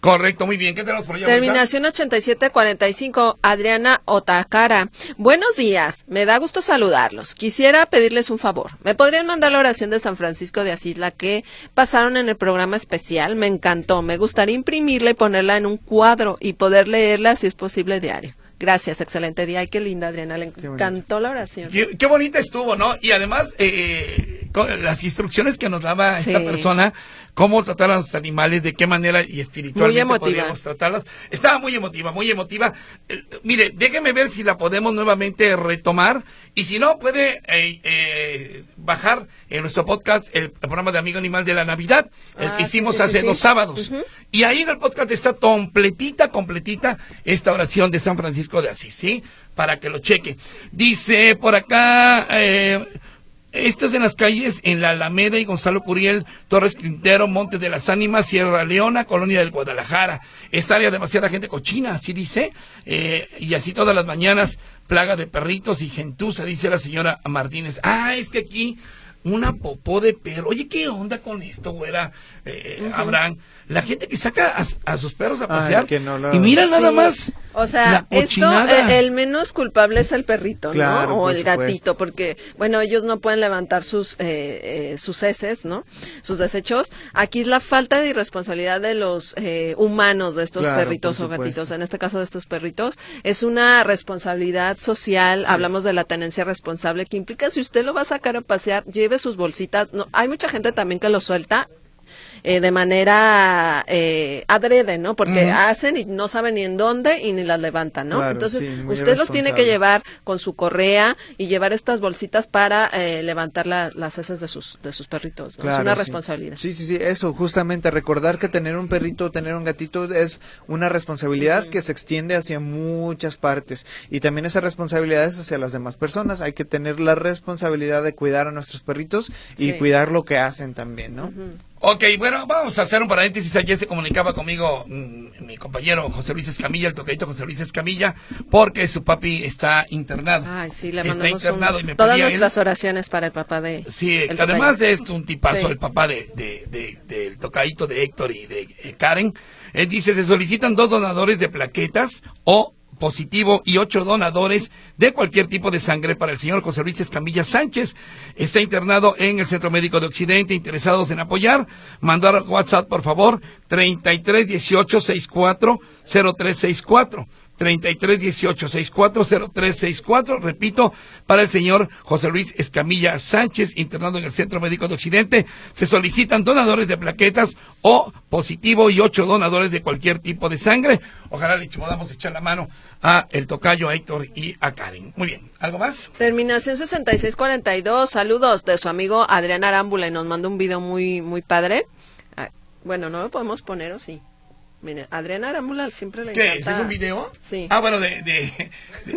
S2: Correcto, muy bien. ¿Qué tenemos por allá?
S3: Terminación ochenta y siete cuarenta y cinco, Adriana Otakara. Buenos días, me da gusto saludarlos. Quisiera pedirles un favor. ¿Me podrían mandar la oración de San Francisco de Asís, la que pasaron en el programa especial? Me encantó. Me gustaría imprimirla y ponerla en un cuadro y poder leerla si es posible diario. Gracias, excelente día. Ay, qué linda, Adriana, le encantó la oración.
S2: Qué, qué bonita estuvo, ¿no? Y además, eh, con las instrucciones que nos daba
S3: Sí.
S2: esta persona, cómo tratar a los animales, de qué manera y espiritualmente
S3: Muy emotiva.
S2: podríamos tratarlas. Estaba muy emotiva, muy emotiva. Eh, mire, déjeme ver si la podemos nuevamente retomar, y si no, puede eh, eh, bajar en nuestro podcast el programa de Amigo Animal de la Navidad, el
S3: Ah,
S2: que
S3: sí,
S2: hicimos
S3: sí,
S2: hace
S3: sí,
S2: dos
S3: sí.
S2: sábados.
S3: Uh-huh.
S2: Y ahí en el podcast está completita, completita esta oración de San Francisco de Asís, ¿sí? Para que lo cheque. Dice por acá, eh, esto es en las calles, en la Alameda y Gonzalo Curiel, Torres Quintero, Montes de las Ánimas, Sierra Leona, Colonia del Guadalajara. Esta área demasiada gente cochina, así dice, eh, y así todas las mañanas, plaga de perritos y gentuza, dice la señora Martínez. Ah, es que aquí una popó de perro. Oye, ¿qué onda con esto, güera? Eh, uh-huh. Abraham, la gente que saca a, a sus perros a pasear.
S4: Ay, que no lo...
S2: Y mira nada
S3: Sí.
S2: más.
S3: O sea, esto, eh, el menos culpable es el perrito,
S4: Claro,
S3: ¿no? O
S4: por
S3: el
S4: supuesto.
S3: gatito, porque, bueno, ellos no pueden levantar sus eh, eh, sus heces, ¿no? Sus desechos. Aquí es la falta de irresponsabilidad de los eh, humanos, de estos
S4: Claro,
S3: perritos
S4: por
S3: o gatitos,
S4: supuesto.
S3: en este caso de estos perritos. Es una responsabilidad social, sí. Hablamos de la tenencia responsable, que implica si usted lo va a sacar a pasear, lleve sus bolsitas. No, hay mucha gente también que lo suelta Eh, de manera eh, adrede, ¿no? Porque uh-huh. hacen y no saben ni en dónde y ni las levantan, ¿no?
S4: Claro,
S3: Entonces,
S4: sí,
S3: usted los tiene que llevar con su correa y llevar estas bolsitas para eh, levantar la, las heces de sus de sus perritos, ¿no? Claro, es una
S4: sí.
S3: responsabilidad.
S4: Sí, sí, sí, eso, justamente recordar que tener un perrito o tener un gatito es una responsabilidad uh-huh. que se extiende hacia muchas partes, y también esa responsabilidad es hacia las demás personas. Hay que tener la responsabilidad de cuidar a nuestros perritos y sí. cuidar lo que hacen también, ¿no?
S3: Uh-huh.
S2: Ok, bueno, vamos a hacer un paréntesis. Ayer se comunicaba conmigo mmm, mi compañero José Luis Escamilla, el tocadito José Luis Escamilla, porque su papi está internado.
S3: Ay, sí, le
S2: está
S3: mandamos
S2: internado
S3: un,
S2: y me
S3: todas
S2: pedía
S3: nuestras
S2: él,
S3: oraciones para el papá de
S2: sí,
S3: el
S2: además es un tipazo, sí. El papá de, de, de, de, del tocadito de Héctor y de eh, Karen. Él dice, se solicitan dos donadores de plaquetas o positivo y ocho donadores de cualquier tipo de sangre para el señor José Luis Escamilla Sánchez. Está internado en el Centro Médico de Occidente. Interesados en apoyar, mandar WhatsApp, por favor, treinta y tres dieciocho sesenta y cuatro cero tres sesenta y cuatro. treinta y tres dieciocho sesenta y cuatro cero tres sesenta y cuatro, repito, para el señor José Luis Escamilla Sánchez, internado en el Centro Médico de Occidente. Se solicitan donadores de plaquetas o positivo y ocho donadores de cualquier tipo de sangre. Ojalá le podamos echar la mano a el tocayo, a Héctor y a Karen. Muy bien, ¿algo más?
S3: Terminación sesenta y seis cuarenta y dos, saludos de su amigo Adrián Arámbula, y nos manda un video muy muy padre. Ah, bueno, no lo podemos poner, ¿o sí? Mire, Adriana Arámbula siempre le
S2: ¿Qué?
S3: encanta.
S2: ¿Es un video?
S3: Sí.
S2: Ah, bueno, de... de, de...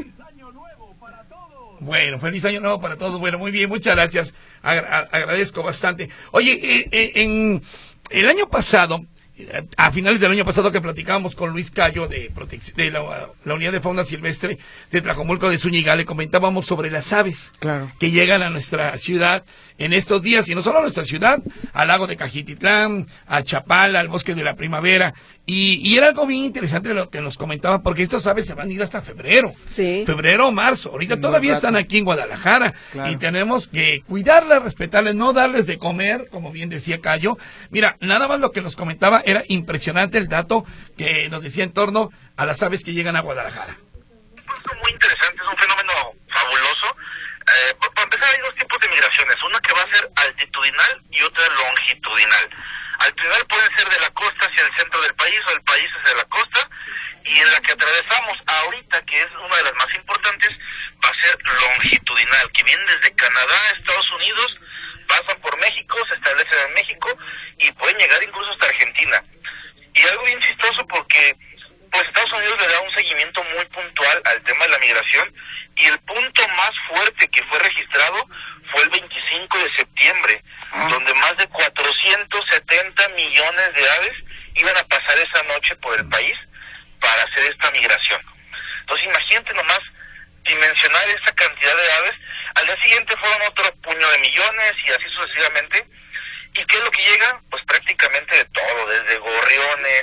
S2: Bueno, feliz año nuevo para todos. Bueno, muy bien, muchas gracias. Agra- agradezco bastante. Oye, eh, eh, en el año pasado, a finales del año pasado que platicábamos con Luis Cayo de, protec- de la, la Unidad de Fauna Silvestre de Tlajomulco de Zúñiga, le comentábamos sobre las aves
S4: claro.
S2: que llegan a nuestra ciudad en estos días, y no solo a nuestra ciudad, al lago de Cajititlán, a Chapala, al Bosque de la Primavera, y, y era algo bien interesante lo que nos comentaba, porque estas aves se van a ir hasta febrero,
S3: sí.
S2: febrero o marzo, ahorita
S4: En
S2: todavía
S4: rato.
S2: están aquí en Guadalajara,
S4: claro.
S2: y tenemos que cuidarlas, respetarles, no darles de comer, como bien decía Cayo. Mira, nada más lo que nos comentaba era impresionante el dato que nos decía en torno a las aves que llegan a Guadalajara.
S6: Es muy interesante, es un fenómeno fabuloso. Eh, para empezar, hay dos tipos de migraciones, una que va a ser altitudinal y otra longitudinal. Altitudinal puede ser de la costa hacia el centro del país o del país hacia la costa, y en la que atravesamos ahorita, que es una de las más importantes, va a ser longitudinal, que vienen desde Canadá, Estados Unidos, pasan por México, se establecen en México y pueden llegar incluso hasta Argentina. Y algo bien chistoso porque pues Estados Unidos le da un seguimiento muy puntual al tema de la migración, y el punto más fuerte que fue registrado fue el veinticinco de septiembre, ah. donde más de cuatrocientos setenta millones de aves iban a pasar esa noche por el país para hacer esta migración. Entonces imagínate nomás dimensionar esta cantidad de aves. Al día siguiente fueron otro puño de millones y así sucesivamente. ¿Y qué es lo que llega? Pues prácticamente de todo, desde gorriones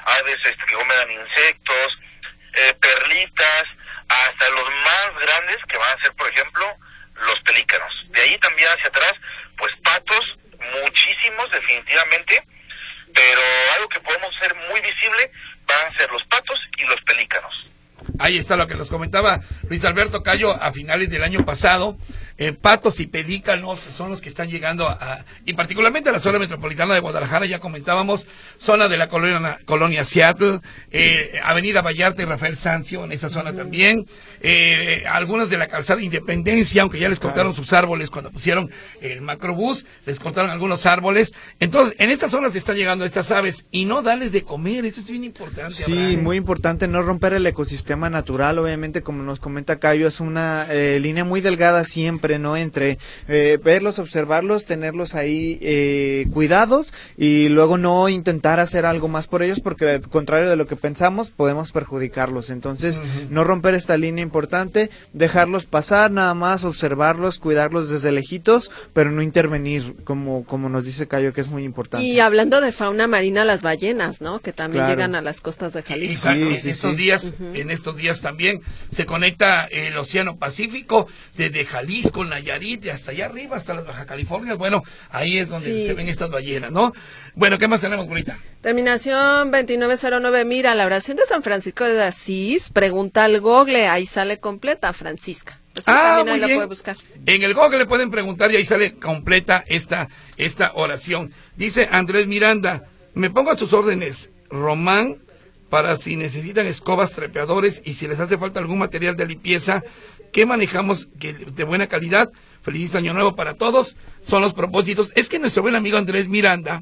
S6: aves este, que comen insectos, eh, perlitas, hasta los más grandes que van a ser, por ejemplo, los pelícanos. De ahí también hacia atrás, pues patos, muchísimos definitivamente, pero algo que podemos hacer muy visible van a ser los patos y los pelícanos.
S2: Ahí está lo que nos comentaba Luis Alberto Cayo a finales del año pasado. Eh, patos y pelícanos son los que están llegando a, a, y particularmente a la zona metropolitana de Guadalajara, ya comentábamos, zona de la colonia, colonia Seattle, eh, Avenida Vallarta y Rafael Sanzio, en esa zona uh-huh. también, eh, algunos de la calzada Independencia, aunque ya les cortaron claro. sus árboles cuando pusieron el macrobús, les cortaron algunos árboles. Entonces, en estas zonas están llegando estas aves y no darles de comer, esto es bien importante.
S4: Sí,
S2: Abraham.
S4: Muy importante no romper el ecosistema natural, obviamente, como nos comenta Cayo, es una eh, línea muy delgada siempre, ¿no? Entre eh, verlos, observarlos, tenerlos ahí eh, cuidados y luego no intentar hacer algo más por ellos, porque al contrario de lo que pensamos, podemos perjudicarlos. Entonces, uh-huh. no romper esta línea importante, dejarlos pasar, nada más observarlos, cuidarlos desde lejitos, pero no intervenir, como, como nos dice Cayo, que es muy importante.
S3: Y hablando de fauna marina, las ballenas, ¿no? Que también
S4: claro.
S3: llegan a las costas de Jalisco.
S2: Sí, en
S4: sí,
S2: estos
S4: sí.
S2: días,
S3: uh-huh.
S2: en estos días también se conecta el Océano Pacífico desde Jalisco, Nayarit, y hasta allá arriba, hasta las Baja Californias. Bueno, ahí es donde
S3: sí.
S2: se ven estas ballenas, ¿no? Bueno, ¿qué más tenemos, bonita?
S3: Terminación veintinueve cero nueve. Mira, la oración de San Francisco de Asís, pregunta al Google, ahí sale completa, Francisca. Pues
S2: ah,
S3: también
S2: muy
S3: ahí la
S2: bien.
S3: puede buscar.
S2: En el Google le pueden preguntar y ahí sale completa esta, esta oración. Dice Andrés Miranda, me pongo a sus órdenes, Román, para si necesitan escobas, trepeadores y si les hace falta algún material de limpieza que manejamos que de buena calidad. Feliz año nuevo para todos, son los propósitos. Es que nuestro buen amigo Andrés Miranda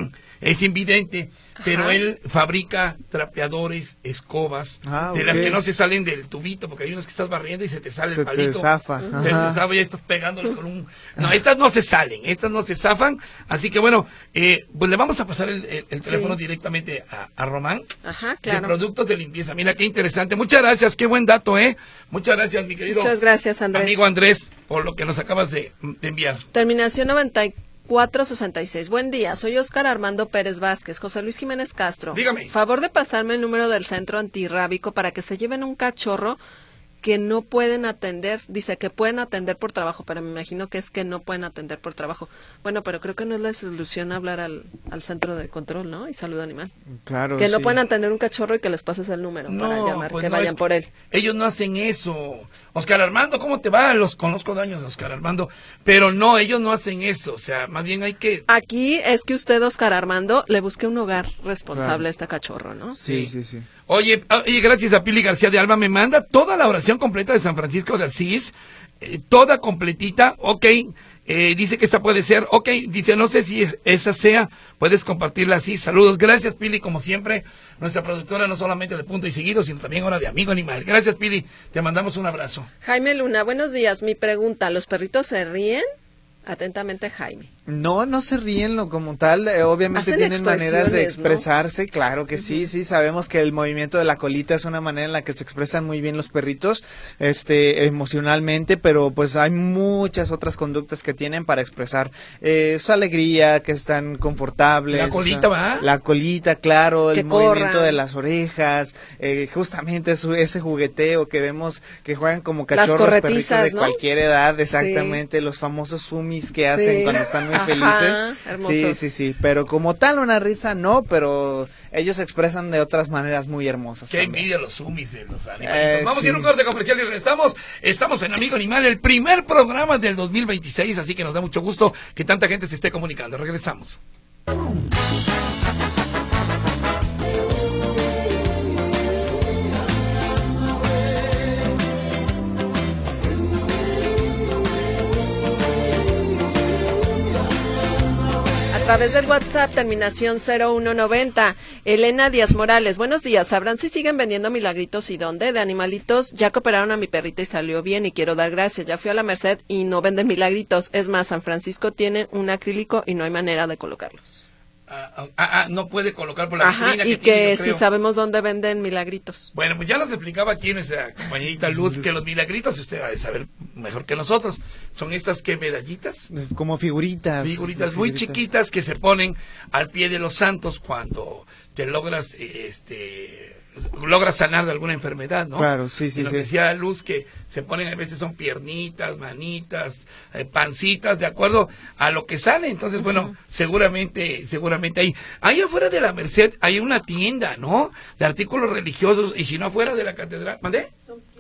S2: es invidente, Ajá. pero él fabrica trapeadores, escobas,
S4: ah,
S2: de
S4: okay.
S2: las que no se salen del tubito, porque hay unos que estás barriendo y se te sale
S4: se
S2: el palito.
S4: te zafa.
S2: Se te zafa y estás pegándole con un... No, estas no se salen, estas no se zafan, así que bueno, eh, pues le vamos a pasar el, el, el teléfono sí. directamente a, a Román,
S3: Ajá, claro.
S2: de productos de limpieza. Mira qué interesante, muchas gracias, qué buen dato, ¿eh? Muchas gracias, mi querido
S3: Muchas gracias, Andrés.
S2: amigo Andrés, por lo que nos acabas de, de enviar.
S3: Terminación noventa y cuatro sesenta y seis. Buen día, soy Óscar Armando Pérez Vázquez. José Luis Jiménez Castro.
S2: Dígame.
S3: Favor de pasarme el número del centro antirrábico para que se lleven un cachorro que no pueden atender. Dice que pueden atender por trabajo, pero me imagino que es que no pueden atender por trabajo. Bueno, pero creo que no es la solución hablar al, al centro de control, ¿no? Y salud animal.
S4: Claro,
S3: Que no
S4: sí.
S3: pueden atender un cachorro y que les pases el número
S2: No,
S3: para llamar,
S2: pues
S3: que
S2: no,
S3: vayan
S2: es
S3: por él.
S2: Ellos no hacen eso. Oscar Armando, ¿cómo te va? Los conozco de años, Oscar Armando. Pero no, ellos no hacen eso. O sea, más bien hay que...
S3: Aquí es que usted, Oscar Armando, le busque un hogar responsable
S4: Claro.
S3: a este cachorro, ¿no?
S4: Sí, sí, sí.
S2: Oye, oye, gracias a Pili García de Alba, me manda toda la oración completa de San Francisco de Asís, eh, toda completita, ok, eh, dice que esta puede ser, ok, dice, no sé si es, esa sea, puedes compartirla así, saludos, gracias Pili, como siempre, nuestra productora no solamente de Punto y Seguido, sino también ahora de Amigo Animal, gracias Pili, te mandamos un abrazo.
S3: Jaime Luna, buenos días, mi pregunta, ¿los perritos se ríen? Atentamente, Jaime.
S4: No, no se ríen lo como tal, eh, obviamente
S3: Hacen
S4: tienen maneras de
S3: expresiones,
S4: expresarse, ¿no? Claro que
S3: Uh-huh.
S4: sí, sí, sabemos que el movimiento de la colita es una manera en la que se expresan muy bien los perritos, este, emocionalmente, pero pues hay muchas otras conductas que tienen para expresar eh, su alegría, que están confortables.
S2: La colita,
S4: o sea,
S2: ¿va?
S4: La colita, claro,
S3: Que
S4: el movimiento
S3: corran.
S4: de las orejas, eh, justamente su, ese jugueteo que vemos que juegan como
S3: Las
S4: cachorros, perritos
S3: corretizas,
S4: de
S3: ¿no?
S4: cualquier edad, exactamente, los famosos sumis que hacen
S3: Sí.
S4: cuando están muy
S3: Ajá,
S4: felices.
S3: hermosos.
S4: Sí, sí, sí, pero como tal una risa no, pero ellos se expresan de otras maneras muy hermosas.
S2: Qué
S4: también.
S2: envidia los sumis de los animalitos.
S4: Eh,
S2: Vamos
S4: sí.
S2: a ir a un corte comercial y regresamos. Estamos en Amigo Animal, el primer programa del dos mil veintiséis, así que nos da mucho gusto que tanta gente se esté comunicando. Regresamos.
S3: A través del WhatsApp, terminación cero uno noventa. Elena Díaz Morales, buenos días. ¿Sabrán si siguen vendiendo milagritos y dónde? De animalitos, ya que operaron a mi perrita y salió bien y quiero dar gracias. Ya fui a la Merced y no venden milagritos. Es más, San Francisco tiene un acrílico y no hay manera de colocarlos.
S2: Ah, ah, ah, no puede colocar por la
S3: Ajá,
S2: vitrina
S3: y
S2: que,
S3: que
S2: tiene, yo
S3: si
S2: creo.
S3: sabemos dónde venden milagritos.
S2: Bueno, pues ya nos explicaba aquí nuestra compañerita Luz que los milagritos, usted ha de saber mejor que nosotros, son estas que medallitas,
S4: Como figuritas.
S2: figuritas muy chiquitas que se ponen al pie de los santos cuando te logras, este, logras sanar de alguna enfermedad, ¿no?
S4: Claro, sí, sí,
S2: Y lo
S4: sí.
S2: que decía Luz, que se ponen a veces son piernitas, manitas, eh, pancitas, de acuerdo a lo que sale. Entonces, bueno, seguramente, seguramente ahí. Ahí afuera de la Merced hay una tienda, ¿no? De artículos religiosos, y si no afuera de la catedral, ¿mandé?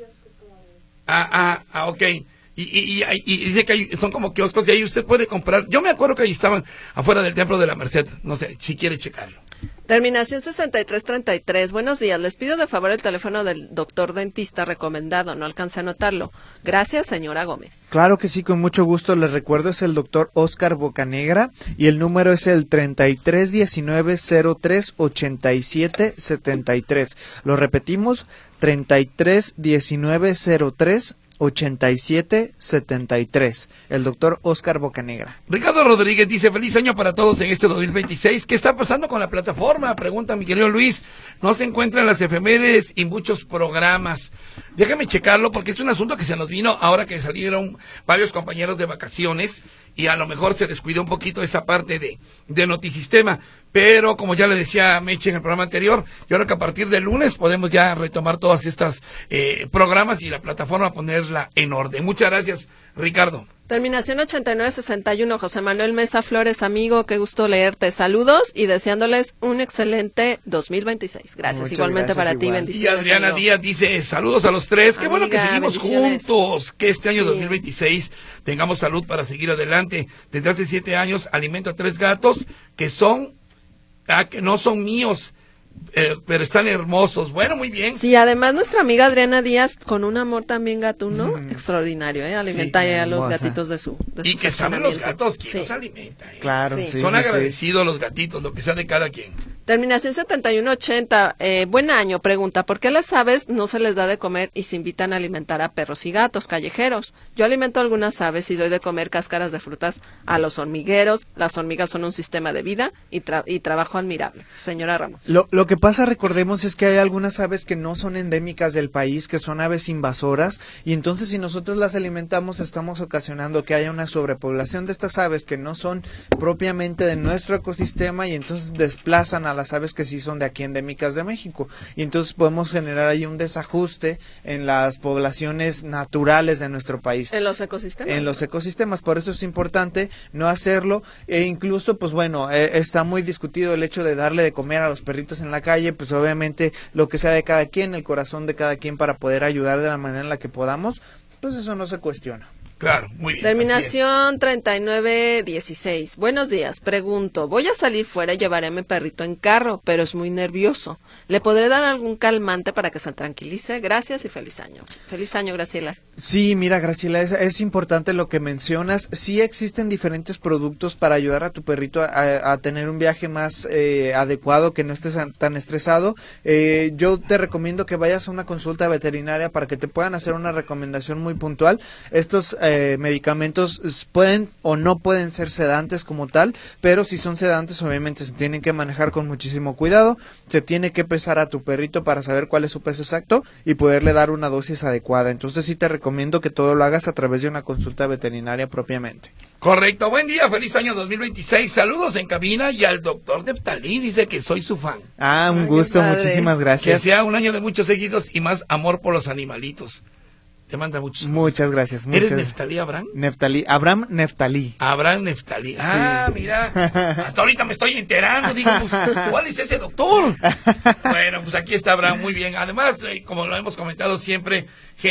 S2: Ah, ah, ah, ok. Y, y, y, y dice que hay, son como kioscos y ahí usted puede comprar. Yo me acuerdo que ahí estaban afuera del templo de la Merced. No sé, si quiere checarlo.
S3: Terminación sesenta y tres treinta y tres. Buenos días. Les pido de favor el teléfono del doctor dentista recomendado. No alcancé a anotarlo. Gracias, señora Gómez.
S4: Claro que sí, con mucho gusto. Les recuerdo, es el doctor Oscar Bocanegra y el número es el treinta y tres diecinueve cero tres ochenta y siete setenta y tres. Lo repetimos, treinta y tres diecinueve cero tres ochenta y siete setenta y tres. El doctor Oscar Bocanegra.
S2: Ricardo Rodríguez dice, feliz año para todos en este dos mil veintiséis. ¿Qué está pasando con la plataforma? Pregunta mi querido Luis. No se encuentran las efemérides y muchos programas. Déjame checarlo porque es un asunto que se nos vino ahora que salieron varios compañeros de vacaciones y a lo mejor se descuidó un poquito esa parte de, de Notisistema. Pero como ya le decía Meche en el programa anterior, yo creo que a partir del lunes podemos ya retomar todas estas eh, programas y la plataforma ponerla en orden. Muchas gracias, Ricardo.
S3: Terminación ochenta y nueve sesenta y uno. José Manuel Mesa Flores, amigo, qué gusto leerte. Saludos y deseándoles un excelente dos mil veintiséis. Gracias,
S4: Muchas
S3: igualmente
S4: gracias,
S3: para ti,
S4: igual.
S2: Y
S3: bendiciones.
S2: Adriana
S3: amigo.
S2: Díaz dice, saludos a los tres, qué bueno que
S3: Amiga,
S2: seguimos
S3: bendiciones.
S2: juntos, que este año
S3: Sí.
S2: dos mil veintiséis tengamos salud para seguir adelante. Desde hace siete años alimento a tres gatos que son, ah, que no son míos, eh, pero están hermosos. Bueno, muy bien.
S3: Sí, además nuestra amiga Adriana Díaz, con un amor también gatuno, extraordinario, ¿eh? Alimenta
S4: Sí,
S3: a los
S4: hermosa.
S3: gatitos de su de
S2: Y
S3: su
S2: que saben los
S3: fraccionamiento.
S2: gatos quién
S3: Sí.
S2: los alimenta. ¿eh?
S4: Claro,
S3: Sí.
S4: sí,
S2: Son
S4: sí, sí.
S2: agradecidos los gatitos, lo que sea de cada quien.
S3: Terminación setenta y uno ochenta. Eh, buen año. Pregunta, ¿por qué a las aves no se les da de comer y se invitan a alimentar a perros y gatos callejeros? Yo alimento a algunas aves y doy de comer cáscaras de frutas a los hormigueros. Las hormigas son un sistema de vida y, tra- y trabajo admirable. Señora Ramos.
S4: Lo, lo que pasa, recordemos, es que hay algunas aves que no son endémicas del país, que son aves invasoras, y entonces si nosotros las alimentamos estamos ocasionando que haya una sobrepoblación de estas aves que no son propiamente de nuestro ecosistema y entonces desplazan a las aves que sí son de aquí endémicas de México. Y entonces podemos generar ahí un desajuste en las poblaciones naturales de nuestro país.
S3: En los ecosistemas.
S4: En los ecosistemas, por eso es importante no hacerlo e incluso, pues bueno, eh, está muy discutido el hecho de darle de comer a los perritos en la calle, pues obviamente lo que sea de cada quien, el corazón de cada quien para poder ayudar de la manera en la que podamos, pues eso no se cuestiona.
S2: Claro, muy bien.
S3: Terminación treinta y nueve dieciséis. Buenos días. Pregunto, voy a salir fuera y llevaré a mi perrito en carro, pero es muy nervioso. ¿Le podré dar algún calmante para que se tranquilice? Gracias y feliz año. Feliz año, Graciela.
S4: Sí, mira, Graciela, es, es importante lo que mencionas. Sí existen diferentes productos para ayudar a tu perrito a, a tener un viaje más eh, adecuado, que no estés tan estresado. Eh, yo te recomiendo que vayas a una consulta veterinaria para que te puedan hacer una recomendación muy puntual. Estos eh, medicamentos pueden o no pueden ser sedantes como tal, pero si son sedantes obviamente se tienen que manejar con muchísimo cuidado. Se tiene que pesar a tu perrito para saber cuál es su peso exacto y poderle dar una dosis adecuada. Entonces sí te recomiendo recomiendo que todo lo hagas a través de una consulta veterinaria propiamente.
S2: Correcto, buen día, feliz año dos mil veintiséis, saludos en cabina y al doctor Neftalí, dice que soy su fan.
S4: Ah, un
S3: Ay,
S4: gusto,
S3: qué padre.
S4: muchísimas gracias.
S2: Que sea un año de muchos seguidos y más amor por los animalitos. Te manda muchos.
S4: Muchas gracias.
S2: ¿Eres
S4: Muchas...
S2: Neftalí Abraham?
S4: Neftalí, Abraham Neftalí.
S2: Abraham Neftalí. Ah, mira, hasta ahorita me estoy enterando, digo, pues, ¿cuál es ese doctor? Bueno, pues aquí está Abraham, muy bien. Además, eh, como lo hemos comentado siempre,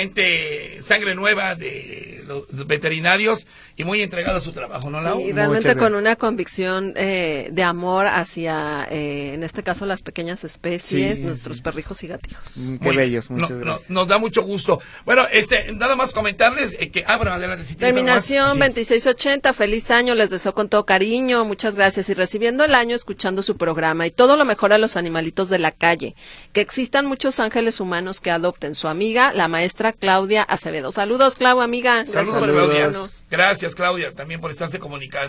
S2: gente, sangre nueva de los veterinarios y muy entregado a su trabajo, ¿no, Lau?
S3: Y realmente
S4: Muchas
S3: con
S4: gracias.
S3: una convicción eh, de amor hacia, eh, en este caso, las pequeñas especies,
S4: Sí,
S3: nuestros
S4: sí.
S3: perrijos y gatijos.
S4: Mm, Qué
S2: Muy-
S4: bellos, muchas
S2: no- no-
S4: gracias.
S2: nos da mucho gusto. Bueno, este, nada más comentarles eh, que abran adelante. Si tienes algo más.
S3: Terminación
S2: Sí.
S3: veintiséis ochenta, feliz año, les deseo con todo cariño, muchas gracias y recibiendo el año escuchando su programa y todo lo mejor a los animalitos de la calle, que existan muchos ángeles humanos que adopten. Su amiga, la maestra Claudia Acevedo. Saludos, Clau, amiga. Gracias
S2: Saludos,
S3: por
S2: Claudia.
S3: escucharnos.
S2: Gracias, Claudia, también por estarse comunicando.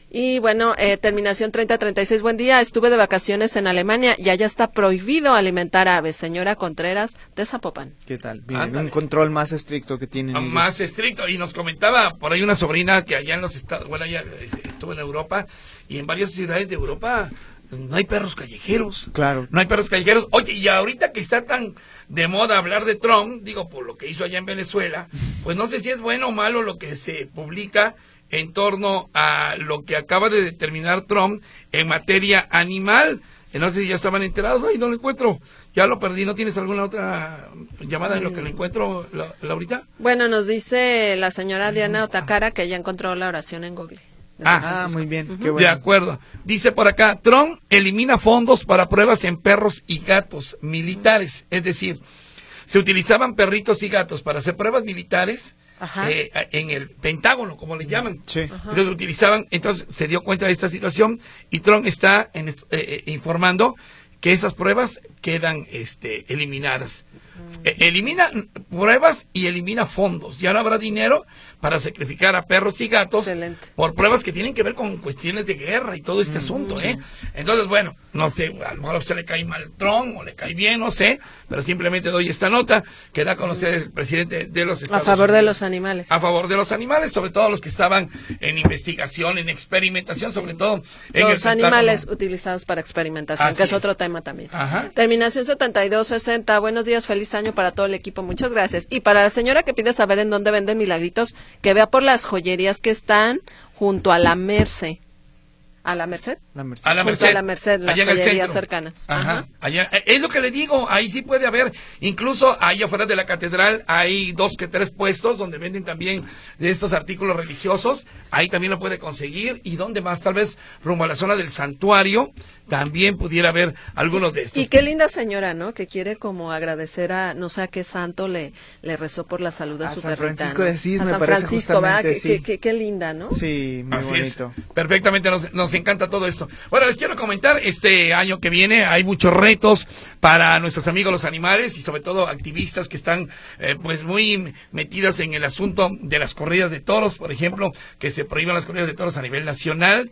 S3: Y bueno, eh, terminación treinta treinta y seis, buen día, estuve de vacaciones en Alemania y allá está prohibido alimentar aves. Señora Contreras de Zapopan.
S4: ¿Qué tal? Bien, un control más estricto que tienen ellos.
S2: Más estricto, y nos comentaba por ahí una sobrina que allá en los Estados, bueno, ella estuvo en Europa, y en varias ciudades de Europa no hay perros callejeros.
S4: Claro.
S2: No hay perros callejeros. Oye, y ahorita que está tan de moda hablar de Trump, digo, por lo que hizo allá en Venezuela, pues no sé si es bueno o malo lo que se publica en torno a lo que acaba de determinar Trump en materia animal. No sé si ya estaban enterados. Ay, no lo encuentro. Ya lo perdí. ¿No tienes alguna otra llamada en lo que lo encuentro, la, Laurita?
S3: Bueno, nos dice la señora Diana Otakara que ella encontró la oración en Google.
S4: Ah, muy bien.
S3: Uh-huh.
S4: Qué bueno.
S2: De acuerdo. Dice por acá, Trump elimina fondos para pruebas en perros y gatos militares. Es decir, se utilizaban perritos y gatos para hacer pruebas militares. Eh, en el Pentágono, como le llaman.
S4: Sí.
S2: Entonces utilizaban, entonces se dio cuenta de esta situación y Trump está en, eh, eh, informando que esas pruebas quedan este, eliminadas. Uh-huh. Eh, elimina pruebas y elimina fondos. Ya no habrá dinero para sacrificar a perros y gatos. Excelente. Por pruebas que tienen que ver con cuestiones de guerra y todo este uh-huh. asunto, ¿eh? Entonces, bueno, no sé, a lo mejor a usted le cae mal Trump o le cae bien, no sé, pero simplemente doy esta nota que da a conocer el presidente de los Estados Unidos.
S3: A favor Unidos. de los animales.
S2: A favor de los animales, sobre todo los que estaban en investigación, en experimentación, sobre todo en
S3: los
S2: el
S3: animales
S2: Pentágono.
S3: Utilizados para experimentación,
S2: Así
S3: que es,
S2: es
S3: otro tema también.
S2: Ajá.
S3: Terminación setenta y dos sesenta, buenos días, feliz año para todo el equipo, muchas gracias. Y para la señora que pide saber en dónde venden milagritos, que vea por las joyerías que están junto a la Merced. ¿A la Merced?
S4: La Merced.
S2: A la Merced.
S3: A la Merced, las
S2: allá en el
S3: joyerías
S2: centro.
S3: cercanas.
S2: Ajá.
S3: Ajá.
S2: Allá, es lo que le digo, ahí sí puede haber, incluso ahí afuera de la catedral hay dos que tres puestos donde venden también de estos artículos religiosos, ahí también lo puede conseguir, y donde más, tal vez rumbo a la zona del santuario, también pudiera haber algunos de estos.
S3: Y qué linda señora, ¿no? Que quiere como agradecer a, no sé a qué santo le, le rezó por la salud de
S4: a
S3: su
S4: San
S3: perrita,
S4: Francisco
S3: ¿no?
S4: de Asís,
S3: a
S4: me
S3: San
S4: parece
S3: Francisco,
S4: justamente,
S3: ¿verdad?
S4: sí.
S3: Qué, qué, qué linda, ¿no?
S4: Sí, muy
S2: Así
S4: bonito.
S2: Es. Perfectamente, nos, nos encanta todo esto. Bueno, les quiero comentar, este año que viene hay muchos retos para nuestros amigos los animales y sobre todo activistas que están eh, pues muy metidas en el asunto de las corridas de toros, por ejemplo, que se prohíban las corridas de toros a nivel nacional.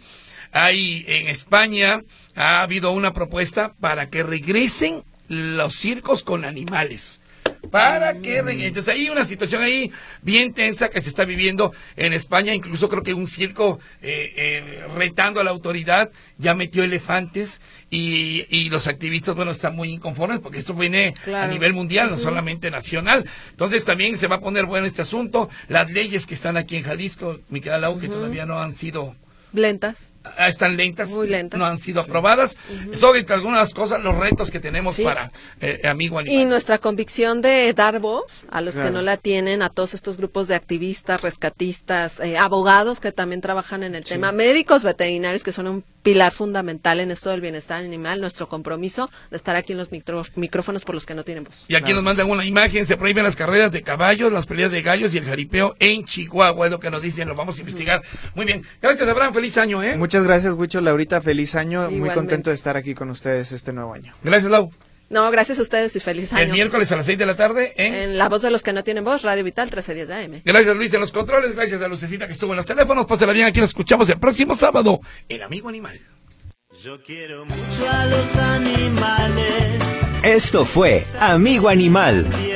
S2: Hay en España, ha habido una propuesta para que regresen los circos con animales. Para que entonces hay una situación ahí bien tensa que se está viviendo en España. Incluso creo que un circo eh, eh, retando a la autoridad ya metió elefantes y, y los activistas, bueno, están muy inconformes porque esto viene claro. a nivel mundial, no uh-huh. solamente nacional. Entonces también se va a poner bueno este asunto. Las leyes que están aquí en Jalisco, Miquel Lau, uh-huh. que todavía no han sido
S3: lentas.
S2: Están lentas,
S3: muy lentas,
S2: no han sido
S3: sí.
S2: aprobadas.
S3: Uh-huh.
S2: Son entre algunas cosas los retos que tenemos
S3: sí.
S2: para eh, Amigo Animal.
S3: Y nuestra convicción de dar voz a los
S4: claro.
S3: que no la tienen, a todos estos grupos de activistas, rescatistas, eh, abogados que también trabajan en el sí. tema, médicos veterinarios que son un pilar fundamental en esto del bienestar animal, nuestro compromiso de estar aquí en los micro, micrófonos por los que no tienen voz.
S2: Y aquí
S4: claro.
S2: nos mandan una imagen, se prohíben las carreras de caballos, las peleas de gallos y el jaripeo en Chihuahua, es lo que nos dicen, lo vamos a investigar. Muy bien, gracias Abraham, feliz año, ¿eh?
S4: Muchas gracias, Huicho, Laurita, feliz año,
S3: Igualmente.
S4: Muy contento de estar aquí con ustedes este nuevo año.
S2: Gracias, Lau.
S3: No, gracias a ustedes y feliz año.
S2: El miércoles a las seis de la tarde en...
S3: en La Voz de los que no tienen voz, Radio Vital trece diez A M.
S2: Gracias Luis en los controles, gracias a Lucecita que estuvo en los teléfonos, pásala bien, aquí nos escuchamos el próximo sábado en Amigo Animal.
S7: Yo quiero mucho a los animales.
S8: Esto fue Amigo Animal.